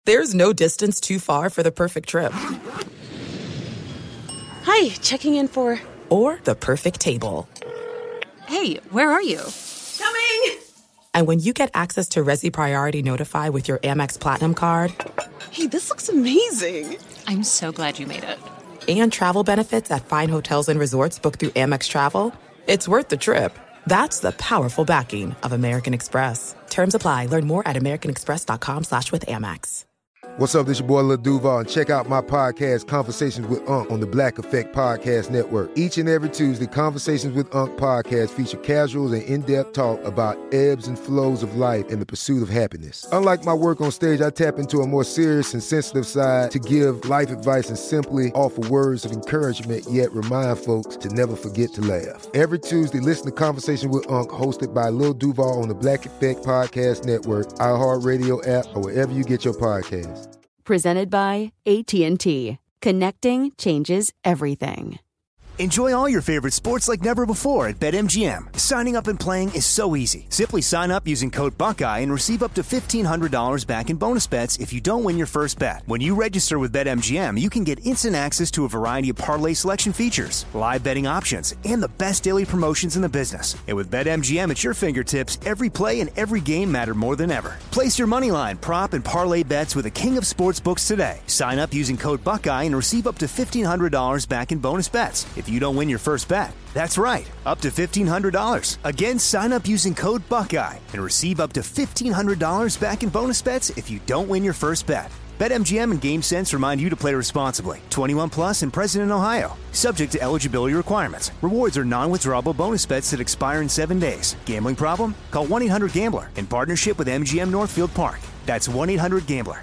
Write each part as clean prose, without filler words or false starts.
There's no distance too far for the perfect trip. Hi, checking in for... Or the perfect table. Hey, where are you? Coming! And when you get access to Resi Priority Notify with your Amex Platinum card... Hey, this looks amazing. I'm so glad you made it. And travel benefits at fine hotels and resorts booked through Amex Travel, it's worth the trip. That's the powerful backing of American Express. Terms apply. Learn more at americanexpress.com/withAmex. What's up, this your boy Lil Duval, and check out my podcast, Conversations with Unc, on the Black Effect Podcast Network. Each and every Tuesday, Conversations with Unc podcast feature casuals and in-depth talk about ebbs and flows of life and the pursuit of happiness. Unlike my work on stage, I tap into a more serious and sensitive side to give life advice and simply offer words of encouragement, yet remind folks to never forget to laugh. Every Tuesday, listen to Conversation with Unc, hosted by Lil Duval on the Black Effect Podcast Network, iHeartRadio app, or wherever you get your podcasts. Presented by AT&T. Connecting changes everything. Enjoy all your favorite sports like never before at BetMGM. Signing up and playing is so easy. Simply sign up using code Buckeye and receive up to $1,500 back in bonus bets if you don't win your first bet. When you register with BetMGM, you can get instant access to a variety of parlay selection features, live betting options, and the best daily promotions in the business. And with BetMGM at your fingertips, every play and every game matter more than ever. Place your moneyline, prop, and parlay bets with the king of sportsbooks today. Sign up using code Buckeye and receive up to $1,500 back in bonus bets if you don't win your first bet. That's right, up to $1,500. Again, sign up using code Buckeye and receive up to $1,500 back in bonus bets if you don't win your first bet. BetMGM and GameSense remind you to play responsibly. 21 plus and present in Ohio. Subject to eligibility requirements. Rewards are non-withdrawable bonus bets that expire in 7 days. Gambling problem? Call 1-800-GAMBLER in partnership with MGM Northfield Park. That's 1-800-GAMBLER.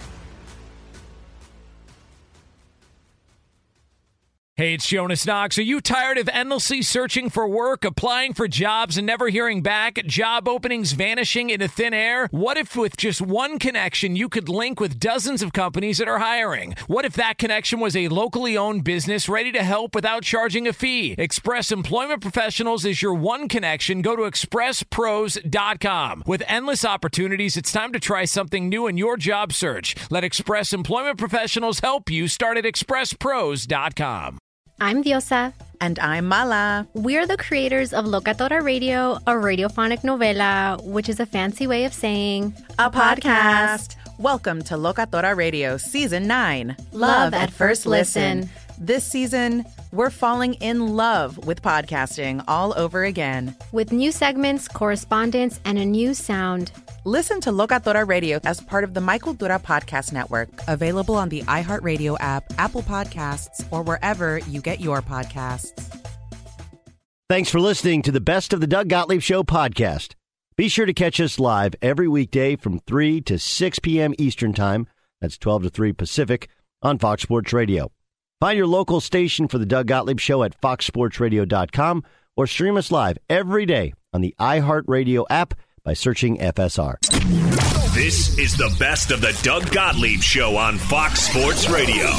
Hey, it's Jonas Knox. Are you tired of endlessly searching for work, applying for jobs, and never hearing back? Job openings vanishing into thin air? What if with just one connection, you could link with dozens of companies that are hiring? What if that connection was a locally owned business ready to help without charging a fee? Express Employment Professionals is your one connection. Go to expresspros.com. With endless opportunities, it's time to try something new in your job search. Let Express Employment Professionals help you. Start at expresspros.com. I'm Diosa. And I'm Mala. We're the creators of Locatora Radio, a radiophonic novela, which is a fancy way of saying a podcast. Welcome to Locatora Radio Season 9. Love at First Listen. This season, we're falling in love with podcasting all over again. With new segments, correspondence, and a new sound. Listen to Locatora Radio as part of the Michael Dura Podcast Network. Available on the iHeartRadio app, Apple Podcasts, or wherever you get your podcasts. Thanks for listening to the Best of the Doug Gottlieb Show podcast. Be sure to catch us live every weekday from 3 to 6 p.m. Eastern Time. That's 12 to 3 Pacific on Fox Sports Radio. Find your local station for the Doug Gottlieb Show at foxsportsradio.com or stream us live every day on the iHeartRadio app by searching FSR. This is the Best of the Doug Gottlieb Show on Fox Sports Radio.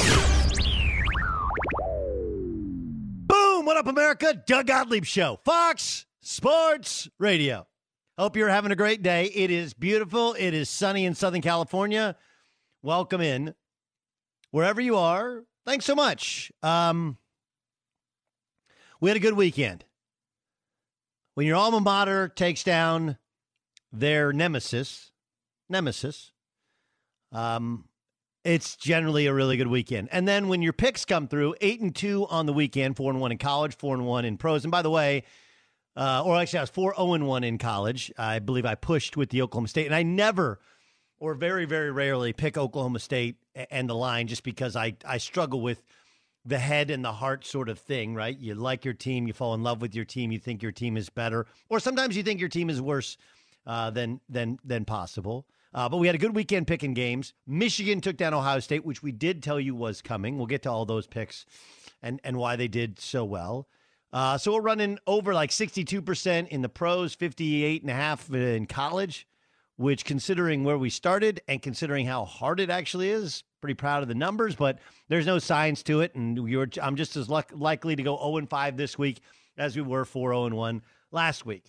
Boom! What up, America? Doug Gottlieb Show, Fox Sports Radio. Hope you're having a great day. It is beautiful. It is sunny in Southern California. Welcome in. Wherever you are, thanks so much. We had a good weekend. When your alma mater takes down their nemesis, it's generally a really good weekend. And then when your picks come through, 8-2 on the weekend, 4-1 in college, 4-1 in pros. And by the way, or actually I was 4-0-1 in college. I believe I pushed with the Oklahoma State. And I never, or very, very rarely, pick Oklahoma State and the line just because I struggle with the head and the heart sort of thing, right? You like your team, you fall in love with your team, you think your team is better. Or sometimes you think your team is worse than possible. But we had a good weekend picking games. Michigan took down Ohio State, which we did tell you was coming. We'll get to all those picks and why they did so well. So we're running over like 62% in the pros, 58.5% in college, which considering where we started and considering how hard it actually is, pretty proud of the numbers, but there's no science to it. And I'm just as likely to go 0-5 this week as we were 4-0-1 last week.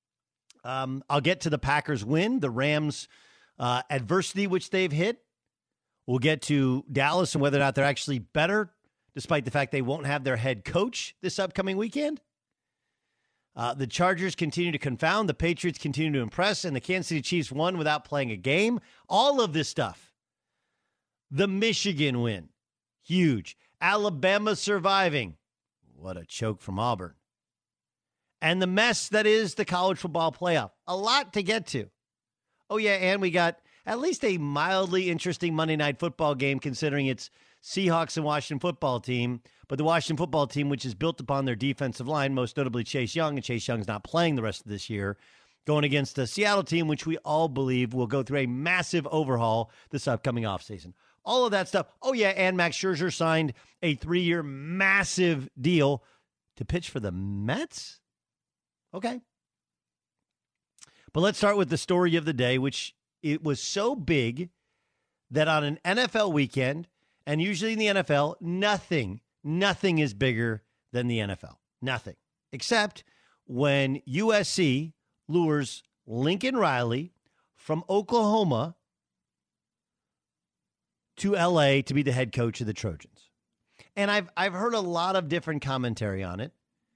I'll get to the Packers win, the Rams adversity, which they've hit. We'll get to Dallas and whether or not they're actually better, despite the fact they won't have their head coach this upcoming weekend. The Chargers continue to confound. The Patriots continue to impress. And the Kansas City Chiefs won without playing a game. All of this stuff. The Michigan win. Huge. Alabama surviving. What a choke from Auburn. And the mess that is the college football playoff. A lot to get to. Oh, yeah, and we got at least a mildly interesting Monday Night Football game considering it's Seahawks and Washington football team. But the Washington football team, which is built upon their defensive line, most notably Chase Young, and Chase Young's not playing the rest of this year, going against the Seattle team, which we all believe will go through a massive overhaul this upcoming offseason. All of that stuff. Oh, yeah, and Max Scherzer signed a 3-year massive deal to pitch for the Mets? Okay. But let's start with the story of the day, which it was so big that on an NFL weekend, and usually in the NFL, nothing is bigger than the NFL. Nothing. Except when USC lures Lincoln Riley from Oklahoma to LA to be the head coach of the Trojans. And I've heard a lot of different commentary on it.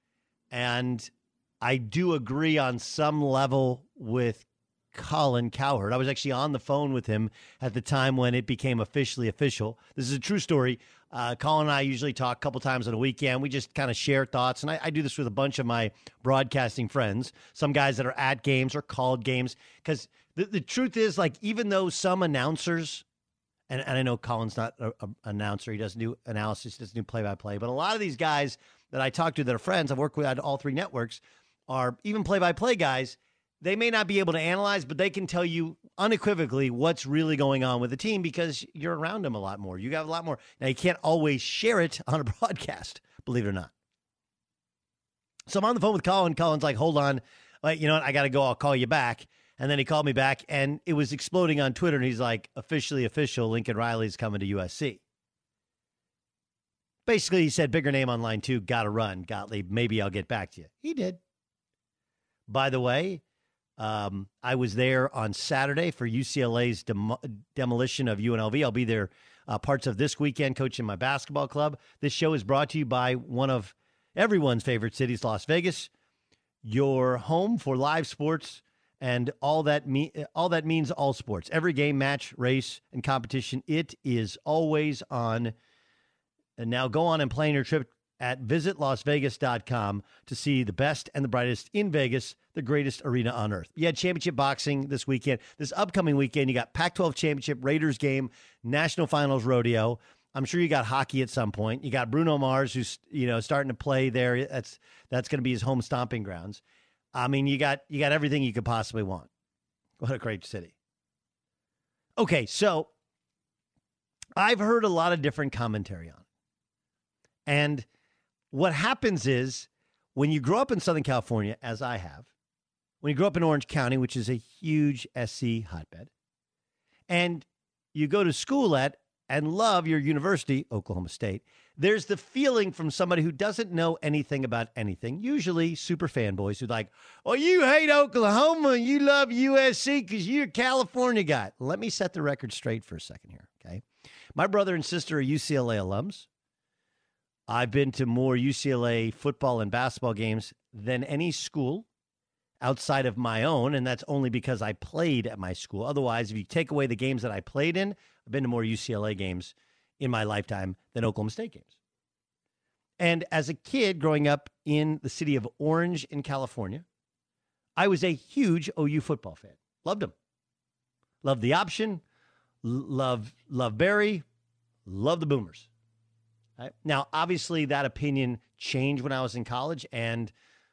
And I do agree on some level with Colin Cowherd. I was actually on the phone with him at the time when it became officially official. This is a true story. Colin and I usually talk a couple times on a weekend. We just kind of share thoughts. And I do this with a bunch of my broadcasting friends, some guys that are at games or called games. Because the truth is, like, even though some announcers, and I know Colin's not an announcer, he doesn't do analysis, he doesn't do play-by-play, but a lot of these guys that I talk to that are friends, I've worked with at all three networks, are even play-by-play guys. They may not be able to analyze, but they can tell you unequivocally what's really going on with the team because you're around them a lot more. You got a lot more. Now, you can't always share it on a broadcast, believe it or not. So I'm on the phone with Colin. Colin's like, hold on. Like, you know what? I got to go. I'll call you back. And then he called me back, and it was exploding on Twitter, and he's like, officially official, Lincoln Riley's coming to USC. Basically, he said, bigger name on line 2, got to run, Gottlieb. Maybe I'll get back to you. He did. By the way, I was there on Saturday for UCLA's demolition of UNLV. I'll be there parts of this weekend coaching my basketball club. This show is brought to you by one of everyone's favorite cities, Las Vegas, your home for live sports. And all that means all sports. Every game, match, race, and competition, it is always on. And now go on and plan your trip at visitlasvegas.com to see the best and the brightest in Vegas, the greatest arena on earth. You had championship boxing this weekend. This upcoming weekend, you got Pac-12 championship, Raiders game, National Finals rodeo. I'm sure you got hockey at some point. You got Bruno Mars, who's starting to play there. That's going to be his home stomping grounds. I mean, you got everything you could possibly want. What a great city. Okay, so I've heard a lot of different commentary on it. And what happens is when you grow up in Southern California, as I have, when you grow up in Orange County, which is a huge SC hotbed, and you go to school at and love your university, Oklahoma State, there's the feeling from somebody who doesn't know anything about anything, usually super fanboys who like, oh, you hate Oklahoma and you love USC because you're a California guy. Let me set the record straight for a second here, okay? My brother and sister are UCLA alums. I've been to more UCLA football and basketball games than any school outside of my own, and that's only because I played at my school. Otherwise, if you take away the games that I played in, I've been to more UCLA games in my lifetime than Oklahoma State games. And as a kid growing up in the city of Orange in California, I was a huge OU football fan. Loved them. Loved the option. Love Barry. Love the Boomers. Right? Now, obviously, that opinion changed when I was in college. And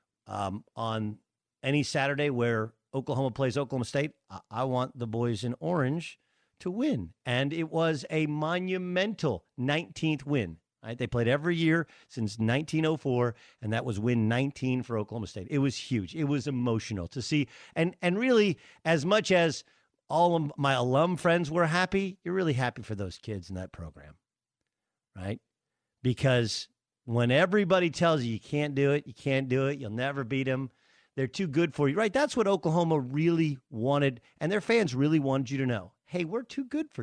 on any Saturday where Oklahoma plays Oklahoma State, I want the boys in Orange to win. And it was a monumental 19th win. Right? They played every year since 1904, and that was win 19 for Oklahoma State. It was huge. It was emotional to see. And really, as much as all of my alum friends were happy, you're really happy for those kids in that program, right? Because when everybody tells you can't do it, you'll never beat them, they're too good for you, right? That's what Oklahoma really wanted, and their fans really wanted you to know. Hey, we're too good for you.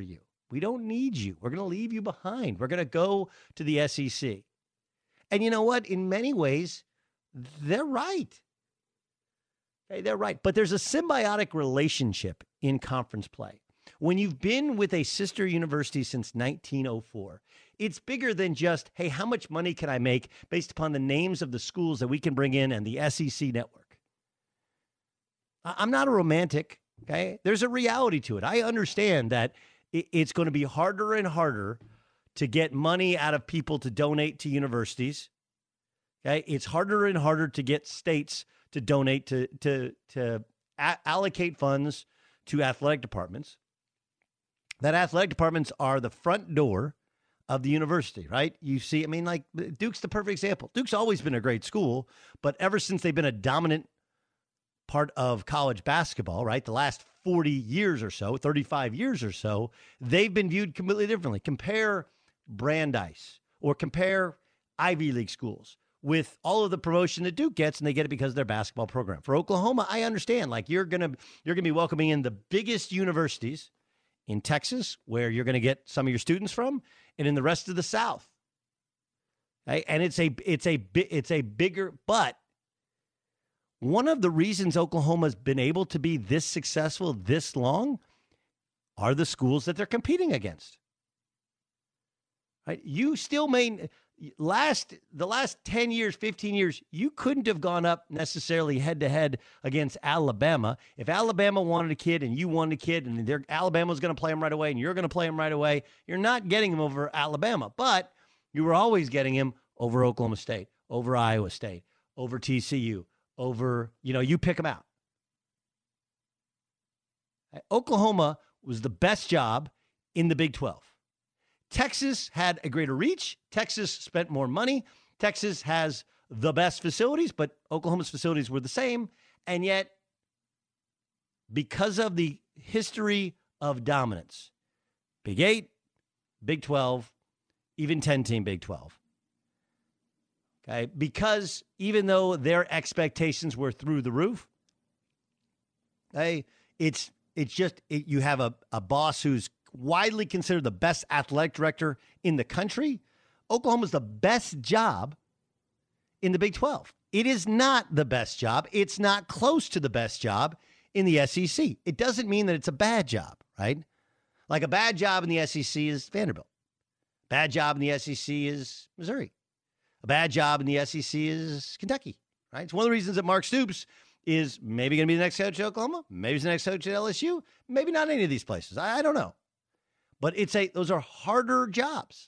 We don't need you. We're going to leave you behind. We're going to go to the SEC. And you know what? In many ways, they're right. Okay, they're right. But there's a symbiotic relationship in conference play. When you've been with a sister university since 1904, it's bigger than just, hey, how much money can I make based upon the names of the schools that we can bring in and the SEC network? I'm not a romantic, okay? There's a reality to it. I understand that it's going to be harder and harder to get money out of people to donate to universities. Okay, it's harder and harder to get states to donate to allocate funds to athletic departments. That athletic departments are the front door of the university, right? You see, I mean, like Duke's the perfect example. Duke's always been a great school, but ever since they've been a dominant part of college basketball, right? The last 40 years or so, 35 years or so, they've been viewed completely differently. Compare Brandeis or compare Ivy League schools with all of the promotion that Duke gets, and they get it because of their basketball program. For Oklahoma, I understand. Like you're gonna be welcoming in the biggest universities in Texas, where you're going to get some of your students from, and in the rest of the South. Okay? And it's a bigger, but one of the reasons Oklahoma's been able to be this successful this long are the schools that they're competing against. Right? You still may the last 10 years, 15 years, you couldn't have gone up necessarily head-to-head against Alabama. If Alabama wanted a kid and you wanted a kid and Alabama was going to play him right away and you're going to play him right away, you're not getting him over Alabama. But you were always getting him over Oklahoma State, over Iowa State, over TCU, over, you pick them out. Oklahoma was the best job in the Big 12. Texas had a greater reach. Texas spent more money. Texas has the best facilities, but Oklahoma's facilities were the same. And yet, because of the history of dominance, Big 8, Big 12, even 10-team Big 12. Okay, because even though their expectations were through the roof, you have a boss who's widely considered the best athletic director in the country. Oklahoma's the best job in the Big 12. It is not the best job. It's not close to the best job in the SEC. It doesn't mean that it's a bad job, right? Like a bad job in the SEC is Vanderbilt. Bad job in the SEC is Missouri. A bad job in the SEC is Kentucky, right? It's one of the reasons that Mark Stoops is maybe going to be the next coach at Oklahoma. Maybe he's the next coach at LSU. Maybe not any of these places. I don't know. But those are harder jobs.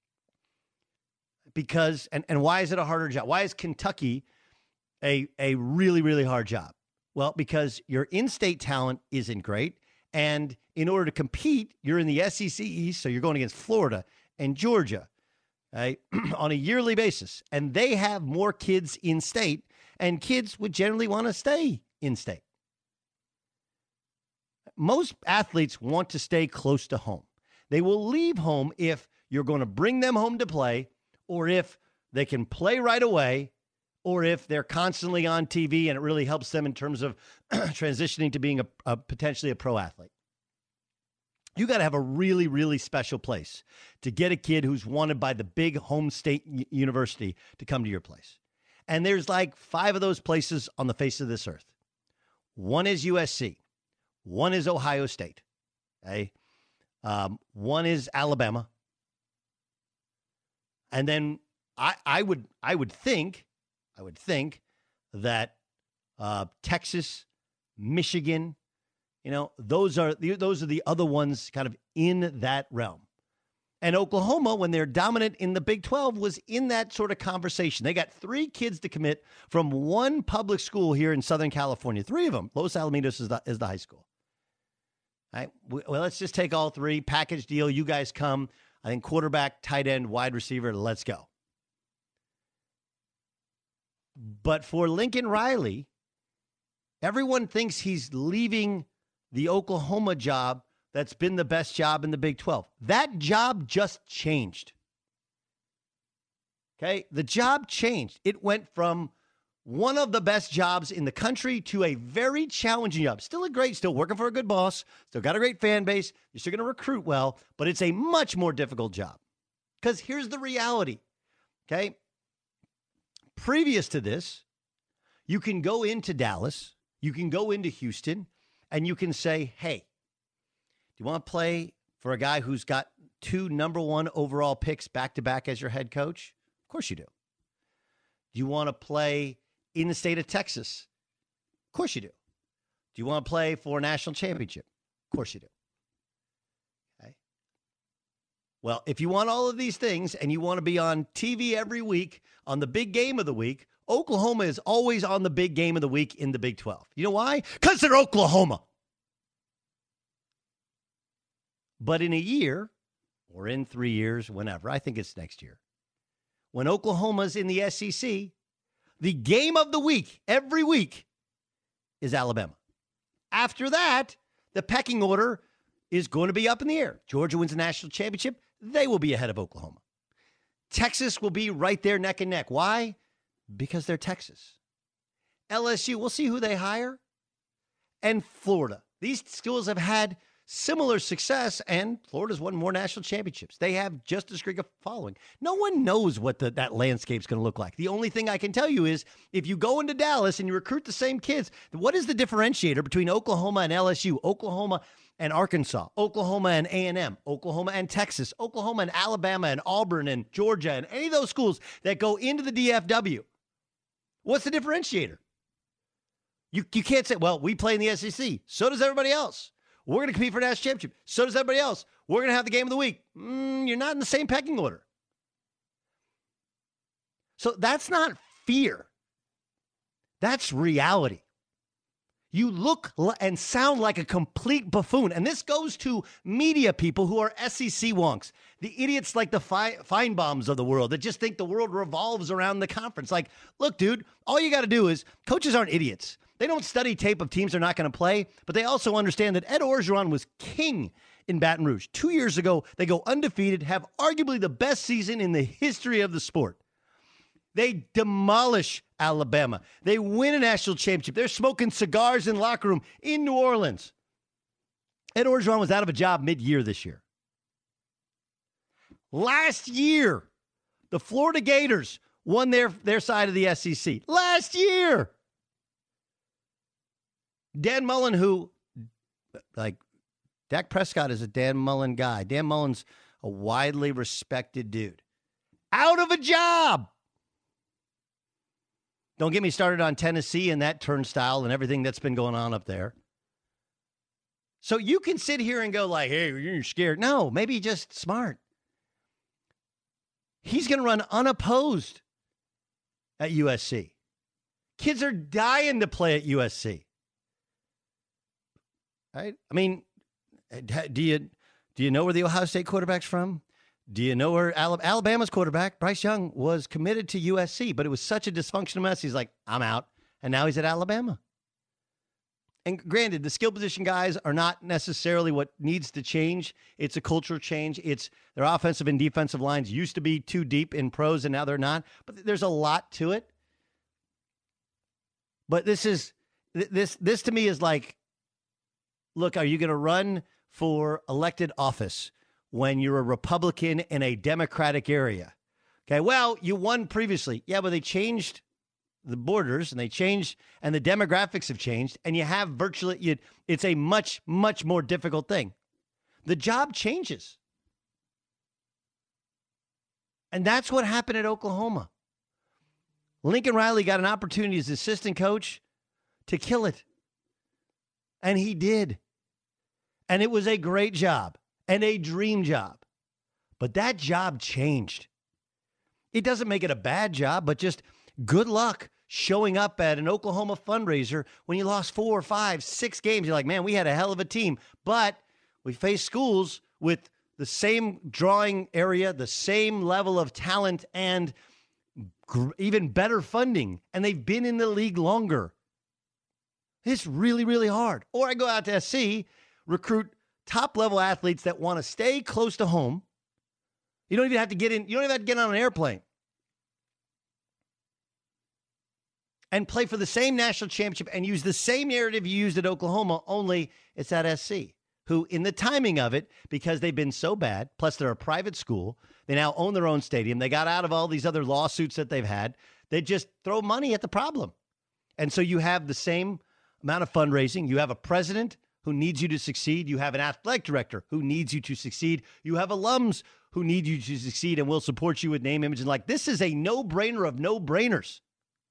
Because, and why is it a harder job? Why is Kentucky a really, really hard job? Well, because your in-state talent isn't great. And in order to compete, you're in the SEC East, so you're going against Florida and Georgia on a yearly basis. And they have more kids in-state, and kids would generally want to stay in-state. Most athletes want to stay close to home. They will leave home if you're going to bring them home to play, or if they can play right away, or if they're constantly on TV and it really helps them in terms of transitioning to being potentially a pro athlete. You got to have a really, really special place to get a kid who's wanted by the big home state university to come to your place. And there's like 5 of those places on the face of this earth. One is USC. One is Ohio State. Okay. One is Alabama. And then I would think that Texas, Michigan, those are the other ones kind of in that realm. And Oklahoma, when they're dominant in the Big 12, was in that sort of conversation. They got 3 kids to commit from one public school here in Southern California. 3 of them. Los Alamitos is the high school. All right. Well, let's just take all 3, package deal. You guys come. I think quarterback, tight end, wide receiver. Let's go. But for Lincoln Riley, everyone thinks he's leaving the Oklahoma job that's been the best job in the Big 12. That job just changed. Okay? The job changed. It went from one of the best jobs in the country to a very challenging job. Still working for a good boss, still got a great fan base. You're still going to recruit well, but it's a much more difficult job. Because here's the reality, okay? Previous to this, you can go into Dallas, you can go into Houston, and you can say, hey, do you want to play for a guy who's got 2 number 1 overall picks back-to-back as your head coach? Of course you do. Do you want to play in the state of Texas? Of course you do. Do you want to play for a national championship? Of course you do. Okay. Well, if you want all of these things and you want to be on TV every week on the big game of the week, Oklahoma is always on the big game of the week in the Big 12. You know why? Because they're Oklahoma. But in a year, or in 3 years, whenever, I think it's next year, when Oklahoma's in the SEC, the game of the week, every week, is Alabama. After that, the pecking order is going to be up in the air. Georgia wins the national championship, they will be ahead of Oklahoma. Texas will be right there neck and neck. Why? Because they're Texas. LSU, we'll see who they hire. And Florida. These schools have had similar success, and Florida's won more national championships. They have just as great a following. No one knows what that landscape's going to look like. The only thing I can tell you is if you go into Dallas and you recruit the same kids, what is the differentiator between Oklahoma and LSU, Oklahoma and Arkansas, Oklahoma and A&M, Oklahoma and Texas, Oklahoma and Alabama and Auburn and Georgia and any of those schools that go into the DFW? What's the differentiator? You can't say, well, we play in the SEC. So does everybody else. We're going to compete for a national championship. So does everybody else. We're going to have the game of the week. You're not in the same pecking order. So that's not fear. That's reality. You look and sound like a complete buffoon. And this goes to media people who are SEC wonks. The idiots like the Feinbaums of the world that just think the world revolves around the conference. Like, look, dude, all you got to do is coaches aren't idiots. They don't study tape of teams they're not going to play, but they also understand that Ed Orgeron was king in Baton Rouge. 2 years ago, they go undefeated, have arguably the best season in the history of the sport. They demolish Alabama. They win a national championship. They're smoking cigars in the locker room in New Orleans. Ed Orgeron was out of a job mid-year this year. Last year, the Florida Gators won their side of the SEC. Last year. Dan Mullen, who, like, Dak Prescott is a Dan Mullen guy. Dan Mullen's a widely respected dude. Out of a job. Don't get me started on Tennessee and that turnstile and everything that's been going on up there. So you can sit here and go like, hey, you're scared. No, maybe just smart. He's going to run unopposed at USC. Kids are dying to play at USC. Right? I mean, do you know where the Ohio State quarterback's from? Do you know where Alabama's quarterback, Bryce Young, was committed to USC, but it was such a dysfunctional mess. He's like, I'm out. And now he's at Alabama. And granted, the skill position guys are not necessarily what needs to change. It's a cultural change. It's their offensive and defensive lines used to be too deep in pros, and now they're not. But there's a lot to it. But this to me is like, look, are you going to run for elected office when you're a Republican in a Democratic area? Okay, well, you won previously. Yeah, but they changed the borders and the demographics have changed, and you have it's a much, much more difficult thing. The job changes. And that's what happened at Oklahoma. Lincoln Riley got an opportunity as assistant coach to kill it. And he did. And it was a great job and a dream job. But that job changed. It doesn't make it a bad job, but just good luck showing up at an Oklahoma fundraiser when you lost 4, 5, 6 games. You're like, man, we had a hell of a team. But we faced schools with the same drawing area, the same level of talent, and even better funding. And they've been in the league longer. It's really, really hard. Or I go out to SC, recruit top-level athletes that want to stay close to home. You don't even have to get in. You don't even have to get on an airplane. and play for the same national championship and use the same narrative you used at Oklahoma, only it's at SC, who in the timing of it, because they've been so bad, plus they're a private school, they now own their own stadium, they got out of all these other lawsuits that they've had, they just throw money at the problem. And so you have the same amount of fundraising. You have a president who needs you to succeed. You have an athletic director who needs you to succeed. You have alums who need you to succeed and will support you with name, image, and like. This is a no-brainer of no-brainers.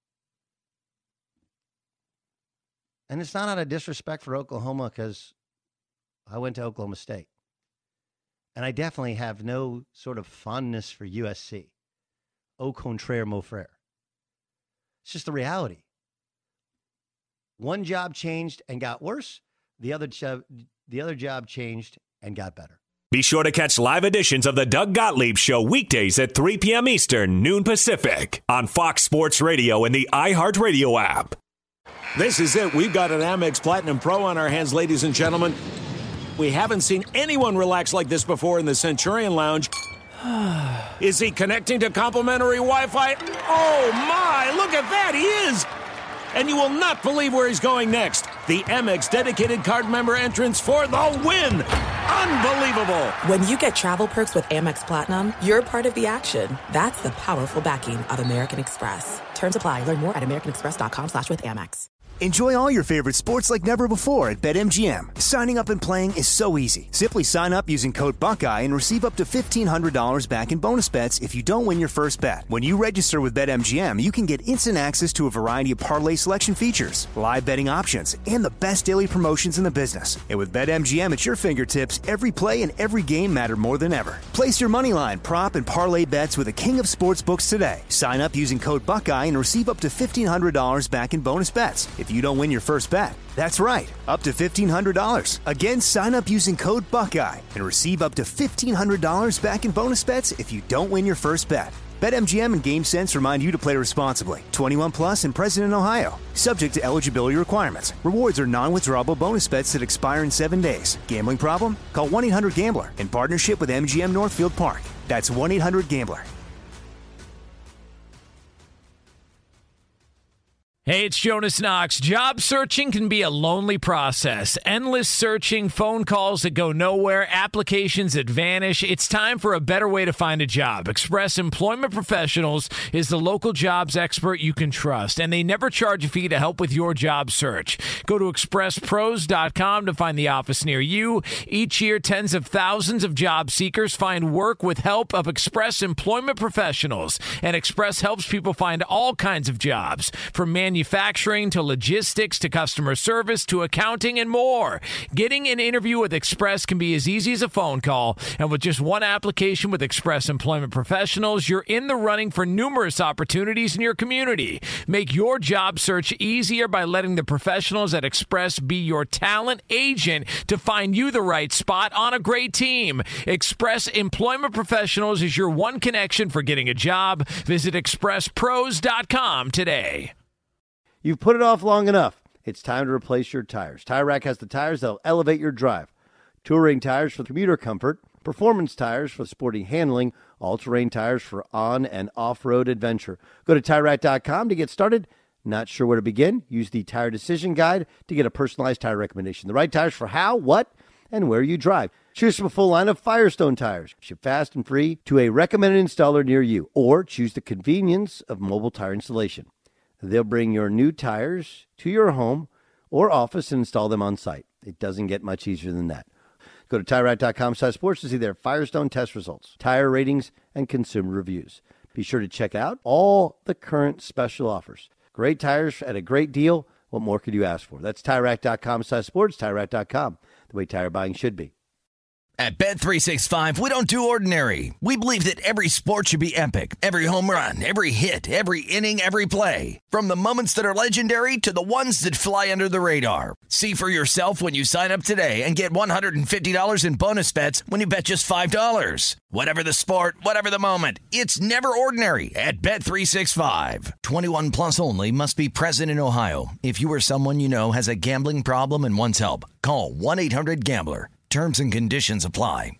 And it's not out of disrespect for Oklahoma, because I went to Oklahoma State. And I definitely have no sort of fondness for USC. Au contraire, mon frère. It's just the reality. One job changed and got worse. The other job changed and got better. Be sure to catch live editions of the Doug Gottlieb Show weekdays at 3 p.m. Eastern, noon Pacific, on Fox Sports Radio and the iHeartRadio app. This is it. We've got an Amex Platinum Pro on our hands, ladies and gentlemen. We haven't seen anyone relax like this before in the Centurion Lounge. Is he connecting to complimentary Wi-Fi? Oh, my. Look at that. He is. And you will not believe where he's going next. The Amex dedicated card member entrance for the win. Unbelievable. When you get travel perks with Amex Platinum, you're part of the action. That's the powerful backing of American Express. Terms apply. Learn more at americanexpress.com/withAmex. Enjoy all your favorite sports like never before at BetMGM. Signing up and playing is so easy. Simply sign up using code Buckeye and receive up to $1,500 back in bonus bets if you don't win your first bet. When you register with BetMGM, you can get instant access to a variety of parlay selection features, live betting options, and the best daily promotions in the business. And with BetMGM at your fingertips, every play and every game matter more than ever. Place your moneyline, prop, and parlay bets with the king of sportsbooks today. Sign up using code Buckeye and receive up to $1,500 back in bonus bets if you don't win your first bet. That's right, up to $1,500. Again, sign up using code Buckeye and receive up to $1,500 back in bonus bets if you don't win your first bet. BetMGM and GameSense remind you to play responsibly. 21 plus and present in Ohio. Subject to eligibility requirements. Rewards are non-withdrawable bonus bets that expire in 7 days. Gambling problem? Call 1-800-GAMBLER in partnership with MGM Northfield Park. That's 1-800-GAMBLER. Hey, it's Jonas Knox. Job searching can be a lonely process. Endless searching, phone calls that go nowhere, applications that vanish. It's time for a better way to find a job. Express Employment Professionals is the local jobs expert you can trust, and they never charge a fee to help with your job search. Go to expresspros.com to find the office near you. Each year, tens of thousands of job seekers find work with help of Express Employment Professionals, and Express helps people find all kinds of jobs, from manufacturing to logistics to customer service to accounting and more. Getting an interview with Express can be as easy as a phone call, and with just one application with Express Employment Professionals, you're in the running for numerous opportunities in your community. Make your job search easier by letting the professionals at Express be your talent agent to find you the right spot on a great team. Express Employment Professionals is your one connection for getting a job. Visit expresspros.com today. You've put it off long enough. It's time to replace your tires. Tire Rack has the tires that'll elevate your drive. Touring tires for commuter comfort, performance tires for sporty handling, all-terrain tires for on- and off-road adventure. Go to TireRack.com to get started. Not sure where to begin? Use the Tire Decision Guide to get a personalized tire recommendation. The right tires for how, what, and where you drive. Choose from a full line of Firestone tires. Ship fast and free to a recommended installer near you. Or choose the convenience of mobile tire installation. They'll bring your new tires to your home or office and install them on site. It doesn't get much easier than that. Go to TireRack.com/sports to see their Firestone test results, tire ratings, and consumer reviews. Be sure to check out all the current special offers. Great tires at a great deal. What more could you ask for? That's TireRack.com/sports, TireRack.com, the way tire buying should be. At Bet365, we don't do ordinary. We believe that every sport should be epic. Every home run, every hit, every inning, every play. From the moments that are legendary to the ones that fly under the radar. See for yourself when you sign up today and get $150 in bonus bets when you bet just $5. Whatever the sport, whatever the moment, it's never ordinary at Bet365. 21 plus only. Must be present in Ohio. If you or someone you know has a gambling problem and wants help, call 1-800-GAMBLER. Terms and conditions apply.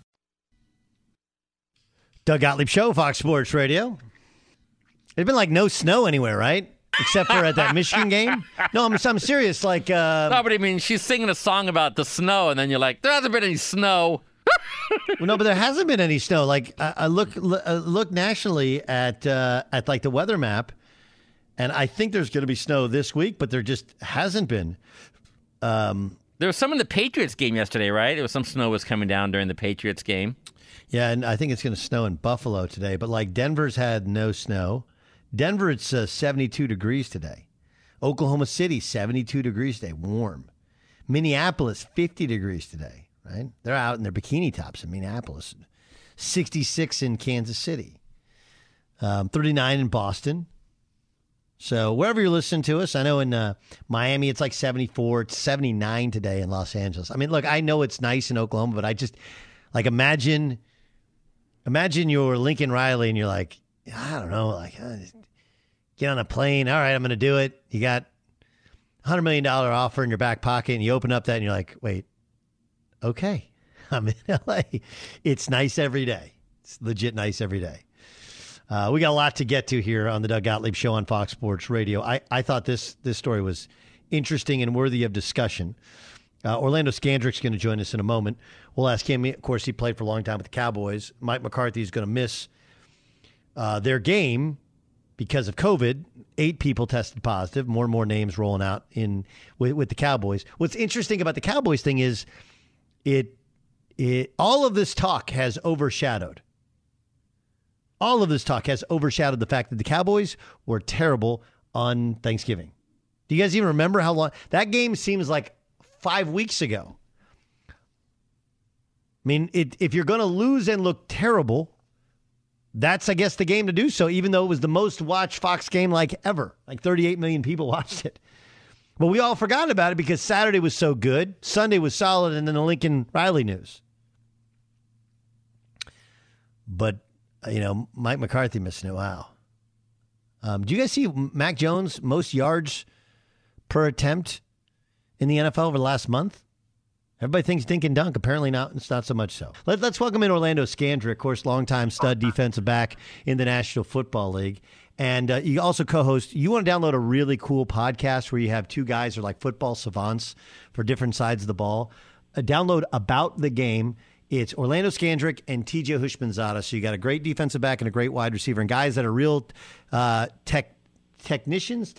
Doug Gottlieb Show, Fox Sports Radio. It's been like no snow anywhere, right? Except for at that Michigan game. No, I'm serious. Like, no, but I mean, she's singing a song about the snow, and then you're like, there hasn't been any snow. Well, no, but there hasn't been any snow. Like, I look nationally at like the weather map, and I think there's going to be snow this week, but there just hasn't been. There was some in the Patriots game yesterday, right? There was some snow was coming down during the Patriots game. Yeah, and I think it's going to snow in Buffalo today. But like Denver's had no snow. Denver, it's 72 degrees today. Oklahoma City, 72 degrees today, warm. Minneapolis, 50 degrees today, right? They're out in their bikini tops in Minneapolis. 66 in Kansas City. 39 in Boston. So wherever you're listening to us, I know in Miami it's like 74. It's 79 today in Los Angeles. I mean, look, I know it's nice in Oklahoma, but I just, like, imagine you're Lincoln Riley and you're like, I don't know, like, get on a plane. All right, I'm going to do it. You got $100 million offer in your back pocket, and you open up that and you're like, wait, okay, I'm in LA. It's nice every day. It's legit nice every day. We got a lot to get to here on the Doug Gottlieb Show on Fox Sports Radio. I thought this story was interesting and worthy of discussion. Orlando Skandrick's going to join us in a moment. We'll ask him. Of course, he played for a long time with the Cowboys. Mike McCarthy is going to miss their game because of COVID. 8 people tested positive. More and more names rolling out with the Cowboys. What's interesting about the Cowboys thing is all of this talk has overshadowed. All of this talk has overshadowed the fact that the Cowboys were terrible on Thanksgiving. Do you guys even remember how long? That game seems like 5 weeks ago. I mean, if you're going to lose and look terrible, that's, I guess, the game to do so, even though it was the most watched Fox game like ever. Like 38 million people watched it. But we all forgot about it because Saturday was so good, Sunday was solid, and then the Lincoln Riley news. But, Mike McCarthy missing it. Wow. Do you guys see Mac Jones' most yards per attempt in the NFL over the last month? Everybody thinks dink and dunk. Apparently not. It's not so much so. Let's welcome in Orlando Skandrick, of course, longtime stud defensive back in the National Football League. And you also co-host, you want to download a really cool podcast where you have 2 guys who are like football savants for different sides of the ball. Download About the Game. It's Orlando Skandrick and TJ Hushmanzada. So you got a great defensive back and a great wide receiver and guys that are real tacticians.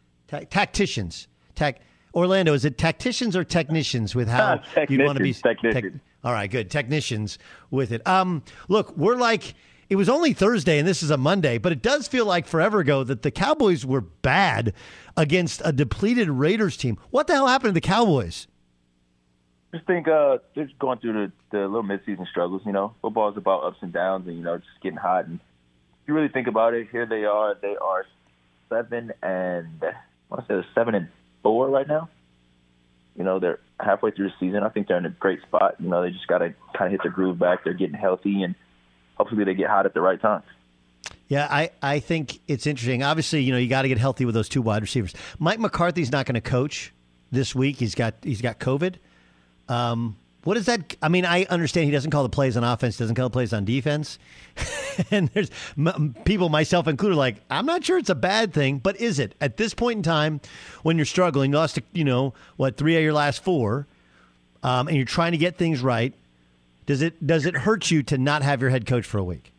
Orlando, is it tacticians or technicians with how you'd want to be? Technicians. All right, good. Technicians with it. Look, we're like, it was only Thursday and this is a Monday, but it does feel like forever ago that the Cowboys were bad against a depleted Raiders team. What the hell happened to the Cowboys? Just think they're just going through the little midseason struggles. Football is about ups and downs and, just getting hot. And if you really think about it, here they are. They are 7-4 right now. They're halfway through the season. I think they're in a great spot. They just got to kind of hit their groove back. They're getting healthy, and hopefully they get hot at the right time. Yeah, I think it's interesting. Obviously, you got to get healthy with those 2 wide receivers. Mike McCarthy's not going to coach this week. He's got COVID. What is that? I mean, I understand he doesn't call the plays on offense, doesn't call the plays on defense. And there's people, myself included, like, I'm not sure it's a bad thing, but is it? At this point in time, when you're struggling, you lost, 3 of your last 4, and you're trying to get things right, does it hurt you to not have your head coach for a week?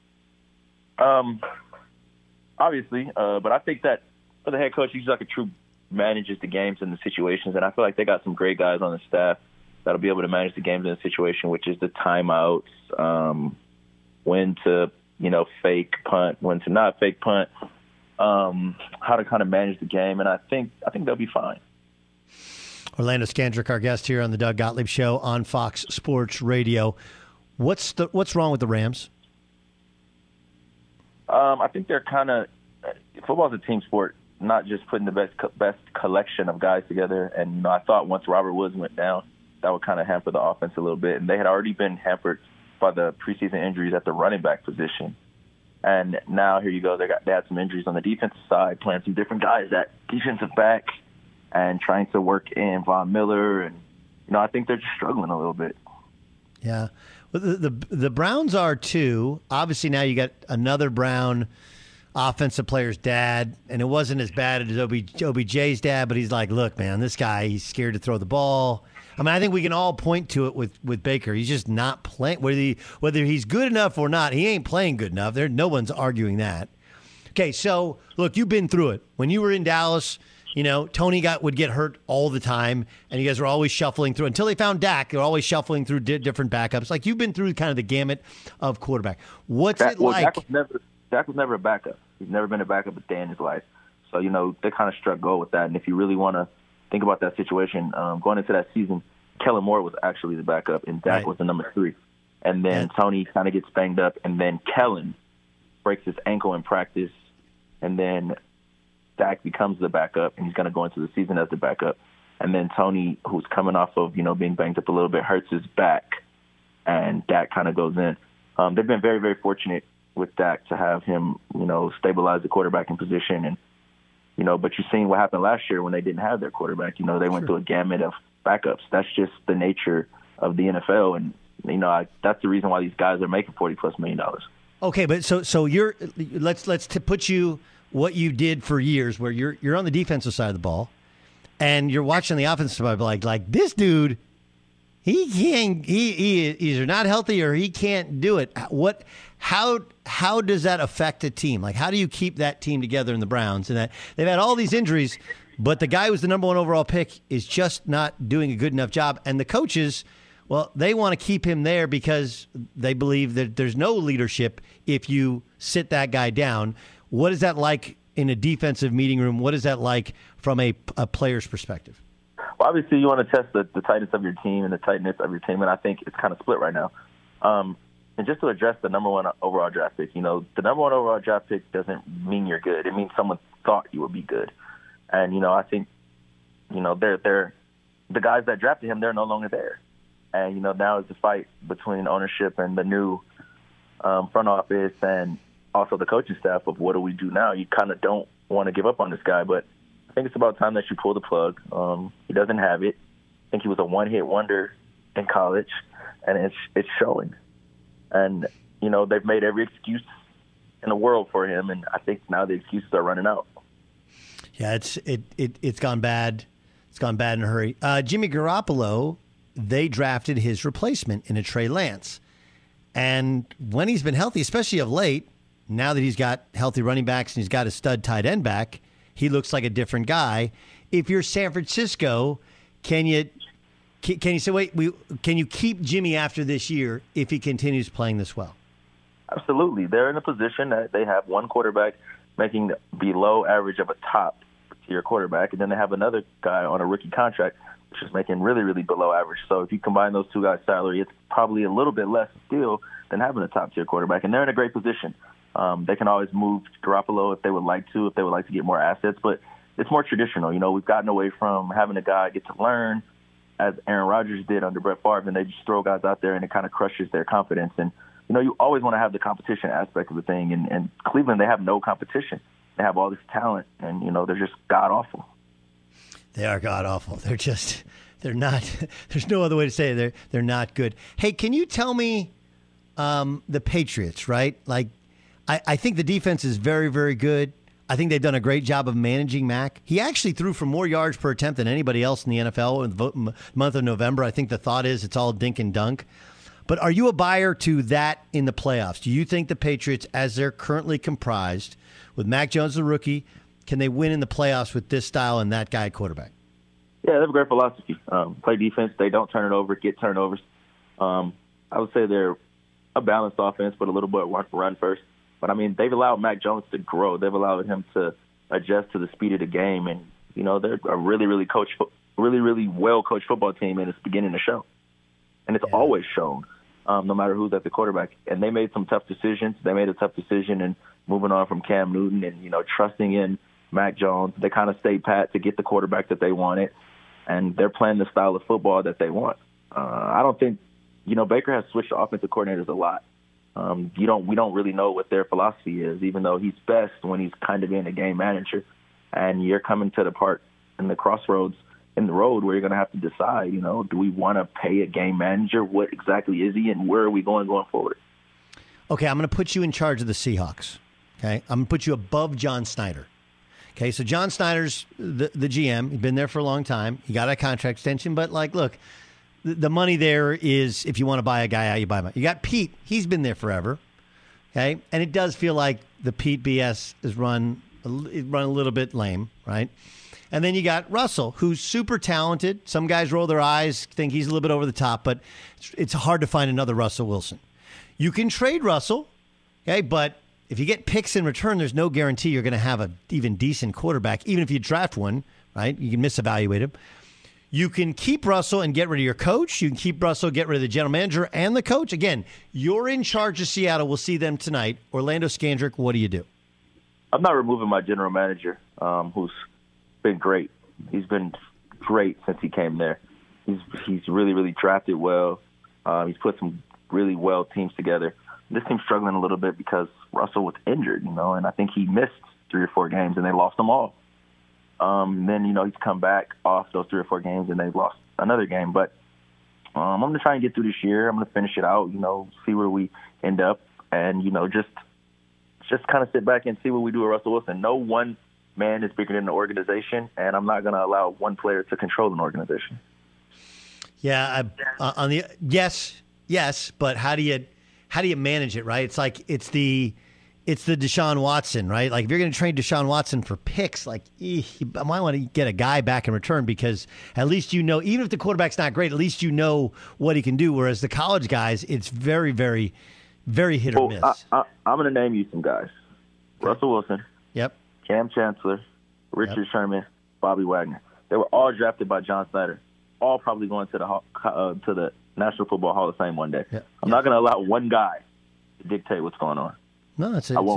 Obviously, but I think that for the head coach, he's like a true manages the games and the situations, and I feel like they got some great guys on the staff that'll be able to manage the games in the situation, which is the timeouts, when to, fake punt, when to not fake punt, how to kind of manage the game, and I think they'll be fine. Orlando Skandrick, our guest here on the Doug Gottlieb Show on Fox Sports Radio. What's wrong with the Rams? I think they're kind of football's a team sport, not just putting the best collection of guys together. And I thought once Robert Woods went down, that would kind of hamper the offense a little bit. And they had already been hampered by the preseason injuries at the running back position. And now here you go, they had some injuries on the defensive side, playing some different guys at defensive back and trying to work in Von Miller. And I think they're just struggling a little bit. Yeah. Well, the Browns are too. Obviously now you got another Brown offensive player's dad, and it wasn't as bad as OBJ's dad, but he's like, look, man, this guy, he's scared to throw the ball. I mean, I think we can all point to it with Baker. He's just not playing. Whether he's good enough or not, he ain't playing good enough. No one's arguing that. Okay, so, look, you've been through it. When you were in Dallas, Tony would get hurt all the time, and you guys were always shuffling through. Until they found Dak, they were always shuffling through different backups. Like, you've been through kind of the gamut of quarterback. What's it like? Dak was never a backup. He's never been a backup a day in his life. So, they kind of struck gold with that. And if you really want to think about that situation, going into that season, Kellen Moore was actually the backup, and Dak was the number 3. And then Tony kind of gets banged up, and then Kellen breaks his ankle in practice, and then Dak becomes the backup, and he's going to go into the season as the backup. And then Tony, who's coming off of, being banged up a little bit, hurts his back, and Dak kind of goes in. They've been very, very fortunate with Dak to have him, stabilize the quarterbacking position. And, but you've seen what happened last year when they didn't have their quarterback. They went through a gamut of backups. That's just the nature of the NFL. And, that's the reason why these guys are making $40+ million. Okay, but so you're let's put you what you did for years, where you're on the defensive side of the ball, and you're watching the offensive side, like this dude, he either not healthy or he can't do it. How does that affect a team? Like, how do you keep that team together in the Browns? And that they've had all these injuries, but the guy who's the number 1 overall pick is just not doing a good enough job, and the coaches, well, they want to keep him there because they believe that there's no leadership if you sit that guy down. What is that like in a defensive meeting room? What is that like from a player's perspective? Well, obviously, you want to test the tightness of your team and the tightness of your team, and I think it's kind of split right now. And just to address the number 1 overall draft pick, the number 1 overall draft pick doesn't mean you're good. It means someone thought you would be good. And, I think, they're the guys that drafted him, they're no longer there. And, now it's a fight between ownership and the new front office and also the coaching staff of what do we do now. You kind of don't want to give up on this guy, but I think it's about time that you pull the plug. He doesn't have it. I think he was a one-hit wonder in college, and it's showing. And, they've made every excuse in the world for him, and I think now the excuses are running out. Yeah, it's gone bad. It's gone bad in a hurry. Jimmy Garoppolo, they drafted his replacement in a Trey Lance. And when he's been healthy, especially of late, now that he's got healthy running backs and he's got a stud tight end back, he looks like a different guy. If you're San Francisco, can you say, wait, can you keep Jimmy after this year if he continues playing this well? Absolutely. They're in a position that they have one quarterback making below average of a top-tier quarterback, and then they have another guy on a rookie contract, which is making really, really below average. So if you combine those two guys' salary, it's probably a little bit less still than having a top-tier quarterback, and they're in a great position. They can always move Garoppolo if they would like to get more assets, but it's more traditional. We've gotten away from having a guy get to learn, as Aaron Rodgers did under Brett Favre, and they just throw guys out there and it kind of crushes their confidence. And, you always want to have the competition aspect of the thing. And Cleveland, they have no competition. They have all this talent, and, they're just god-awful. They are god-awful. They're not, there's no other way to say it. They're not good. Hey, can you tell me the Patriots, right? Like, I think the defense is very, very good. I think they've done a great job of managing Mac. He actually threw for more yards per attempt than anybody else in the NFL in the month of November. I think the thought is it's all dink and dunk. But are you a buyer to that in the playoffs? Do you think the Patriots, as they're currently comprised, with Mac Jones the rookie, can they win in the playoffs with this style and that guy at quarterback? Yeah, they have a great philosophy. Play defense. They don't turn it over, get turnovers. I would say they're a balanced offense, but a little bit run first. But, they've allowed Mac Jones to grow. They've allowed him to adjust to the speed of the game. And, they're a really, really well-coached football team, and it's beginning to show. And it's always shown, no matter who's at the quarterback. And they made some tough decisions. They made a tough decision in moving on from Cam Newton and, trusting in Mac Jones. They kind of stayed pat to get the quarterback that they wanted, and they're playing the style of football that they want. I don't think, Baker has switched offensive coordinators a lot. We don't really know what their philosophy is, even though he's best when he's kind of being a game manager. And you're coming to the part in the crossroads in the road where you're going to have to decide, do we want to pay a game manager? What exactly is he, and where are we going forward? Okay, I'm going to put you in charge of the Seahawks. Okay, I'm going to put you above John Snyder. Okay, so John Snyder's the GM. He's been there for a long time. He got a contract extension, but look, the money there is if you want to buy a guy out, you buy him out. You got Pete. He's been there forever. Okay, and it does feel like the Pete BS is run a little bit lame, right? And then you got Russell, who's super talented. Some guys roll their eyes, think he's a little bit over the top, but it's hard to find another Russell Wilson. You can trade Russell, okay, but if you get picks in return, there's no guarantee you're going to have an even decent quarterback, even if you draft one, right? You can misevaluate him. You can keep Russell and get rid of your coach. You can keep Russell, get rid of the general manager and the coach. Again, you're in charge of Seattle. We'll see them tonight. Orlando Scandrick, what do you do? I'm not removing my general manager, who's been great. He's been great since he came there. He's really, really drafted well. He's put some really well teams together. This team's struggling a little bit because Russell was injured, and I think he missed 3 or 4 games, and they lost them all. Then, he's come back off those 3 or 4 games, and they've lost another game. But I'm going to try and get through this year. I'm going to finish it out, see where we end up, and, just kind of sit back and see what we do with Russell Wilson. No one man is bigger than the organization, and I'm not going to allow one player to control an organization. Yeah, yes, but how do you manage it, right? It's like it's the Deshaun Watson, right? Like if you're going to trade Deshaun Watson for picks, you might want to get a guy back in return because at least even if the quarterback's not great, at least you know what he can do. Whereas the college guys, it's very, very, very hit or miss. I'm going to name you some guys: Russell Wilson, yep, Cam Chancellor, Richard Sherman, Bobby Wagner. They were all drafted by John Snyder. All probably going to the National Football Hall of Fame one day. Yeah. I'm not going to allow one guy to dictate what's going on. No,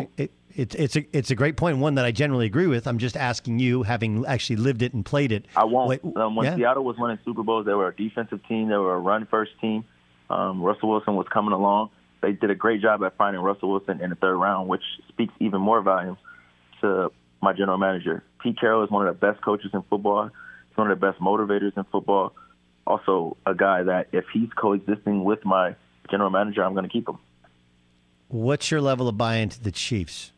it's a great point, one that I generally agree with. I'm just asking you, having actually lived it and played it. I won't. When Seattle was winning Super Bowls, they were a defensive team. They were a run-first team. Russell Wilson was coming along. They did a great job at finding Russell Wilson in the 3rd round, which speaks even more volumes to my general manager. Pete Carroll is one of the best coaches in football. He's one of the best motivators in football. Also a guy that if he's coexisting with my general manager, I'm going to keep him. What's your level of buy-in to the Chiefs?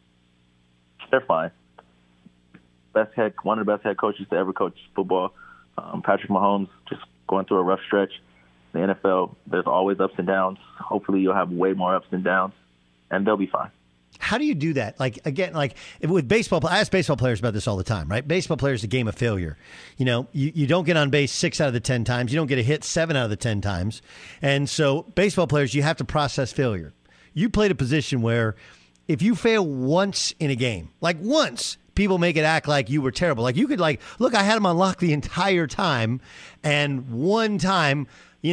They're fine. One of the best head coaches to ever coach football. Patrick Mahomes just going through a rough stretch. The NFL, there's always ups and downs. Hopefully you'll have way more ups and downs, and they'll be fine. How do you do that? With baseball, I ask baseball players about this all the time, right? Baseball players, a game of failure. You don't get on base 6 out of the 10 times. You don't get a hit 7 out of the 10 times. And so baseball players, you have to process failure. You played a position where if you fail once in a game, once, people make it act like you were terrible. You could look, I had him on lock the entire time, and one time,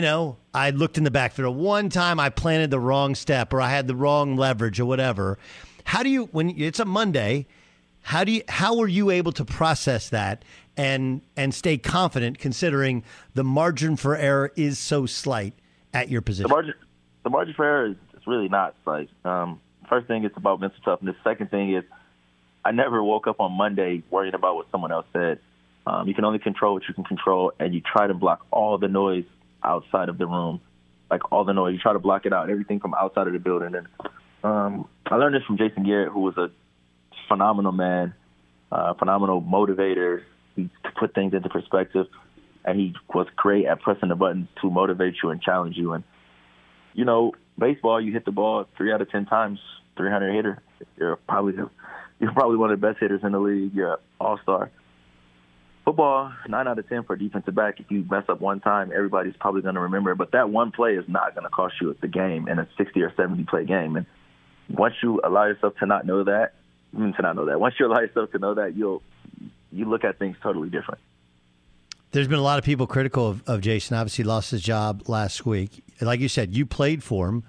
I looked in the backfield. One time I planted the wrong step or I had the wrong leverage or whatever. How do you, when it's a Monday, how were you able to process that and stay confident considering the margin for error is so slight at your position? The margin for error is really not slight. First thing, it's about mental toughness. Second thing is I never woke up on Monday worrying about what someone else said. You can only control what you can control, and you try to block all the noise outside of the room, all the noise. You try to block it out, everything from outside of the building. And I learned this from Jason Garrett, who was a phenomenal man, phenomenal motivator. He put things into perspective, and he was great at pressing the buttons to motivate you and challenge you. And, baseball, you hit the ball 3 out of 10 times, 300 hitter. You're probably one of the best hitters in the league. You're an all-star. Football, 9 out of 10 for a defensive back. If you mess up one time, everybody's probably going to remember it. But that one play is not going to cost you the game in a 60 or 70 play game. And once you allow yourself to not know that, once you allow yourself to know that, you look at things totally different. There's been a lot of people critical of Jason. Obviously, lost his job last week. Like you said, you played for him.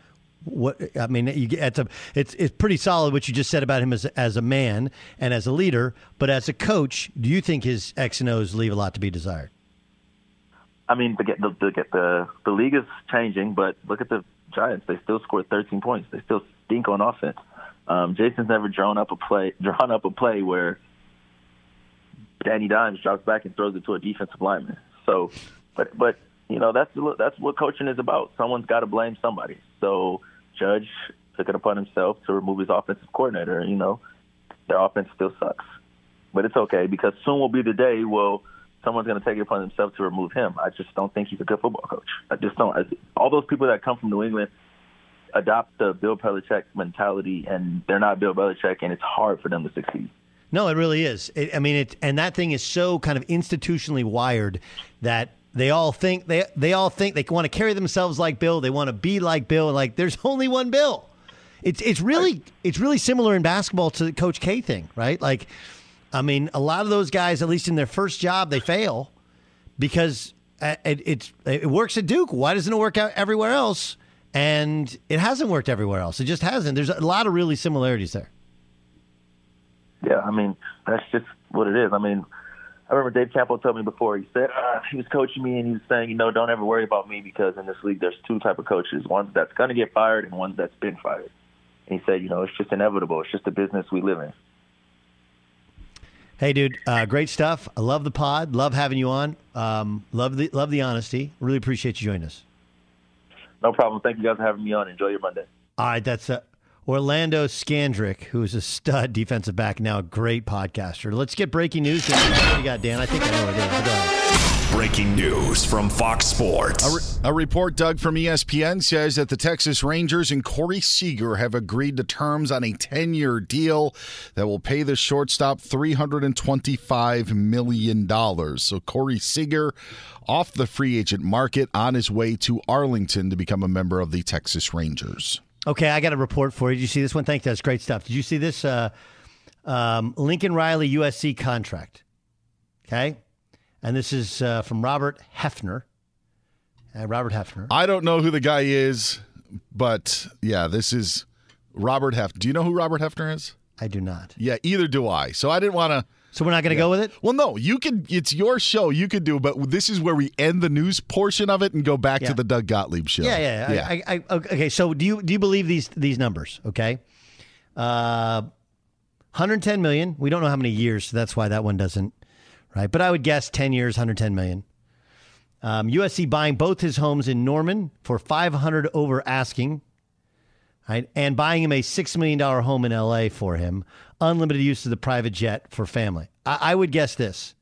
It's pretty solid what you just said about him as a man and as a leader. But as a coach, do you think his X and O's leave a lot to be desired? I mean, the league is changing, but look at the Giants. They still scored 13 points. They still stink on offense. Jason's never drawn up a play where Danny Dimes drops back and throws it to a defensive lineman. So, but that's what coaching is about. Someone's got to blame somebody. So Judge took it upon himself to remove his offensive coordinator. You know, their offense still sucks. But it's okay because soon will be the day someone's going to take it upon themselves to remove him. I just don't think he's a good football coach. I just don't. All those people that come from New England adopt the Bill Belichick mentality, and they're not Bill Belichick, and it's hard for them to succeed. No, it really is. And that thing is so kind of institutionally wired that they all think they want to carry themselves like Bill. They want to be like Bill. Like there's only one Bill. It's really similar in basketball to the Coach K thing, right? Like, I mean, a lot of those guys, at least in their first job, they fail because it works at Duke. Why doesn't it work out everywhere else? And it hasn't worked everywhere else. It just hasn't. There's a lot of really similarities there. Yeah, I mean, that's just what it is. I mean, I remember Dave Campo told me before, he said he was coaching me and he was saying, you know, don't ever worry about me because in this league there's two type of coaches, one that's going to get fired and one that's been fired. And he said, you know, it's just inevitable. It's just the business we live in. Hey, dude, great stuff. I love the pod. Love having you on. Love the honesty. Really appreciate you joining us. No problem. Thank you guys for having me on. Enjoy your Monday. All right, that's Orlando Scandrick, who is a stud defensive back, now a great podcaster. Let's get breaking news. What do you got, Dan? I think I know what it is. Go ahead. Breaking news from Fox Sports. A report, Doug, from ESPN says that the Texas Rangers and Corey Seager have agreed to terms on a 10-year deal that will pay the shortstop $325 million. So Corey Seager off the free agent market on his way to Arlington to become a member of the Texas Rangers. Okay, I got a report for you. Did you see this one? Thank you. That's great stuff. Did you see this Lincoln Riley USC contract? Okay. And this is from Robert Hefner. Robert Hefner. I don't know who the guy is, but yeah, this is Robert Hefner. Do you know who Robert Hefner is? I do not. Yeah, either do I. So I didn't want to. So we're not going to go with it? Well, no, you can. It's your show. You could do it, but this is where we end the news portion of it and go back to the Doug Gottlieb show. Yeah. Okay, so do you believe these numbers? Okay, $110 million. We don't know how many years, so that's why that one doesn't. Right, but I would guess 10 years, $110 million. USC buying both his homes in Norman for $500 over asking, right, and buying him a $6 million home in L.A. for him. Unlimited use of the private jet for family. I would guess this.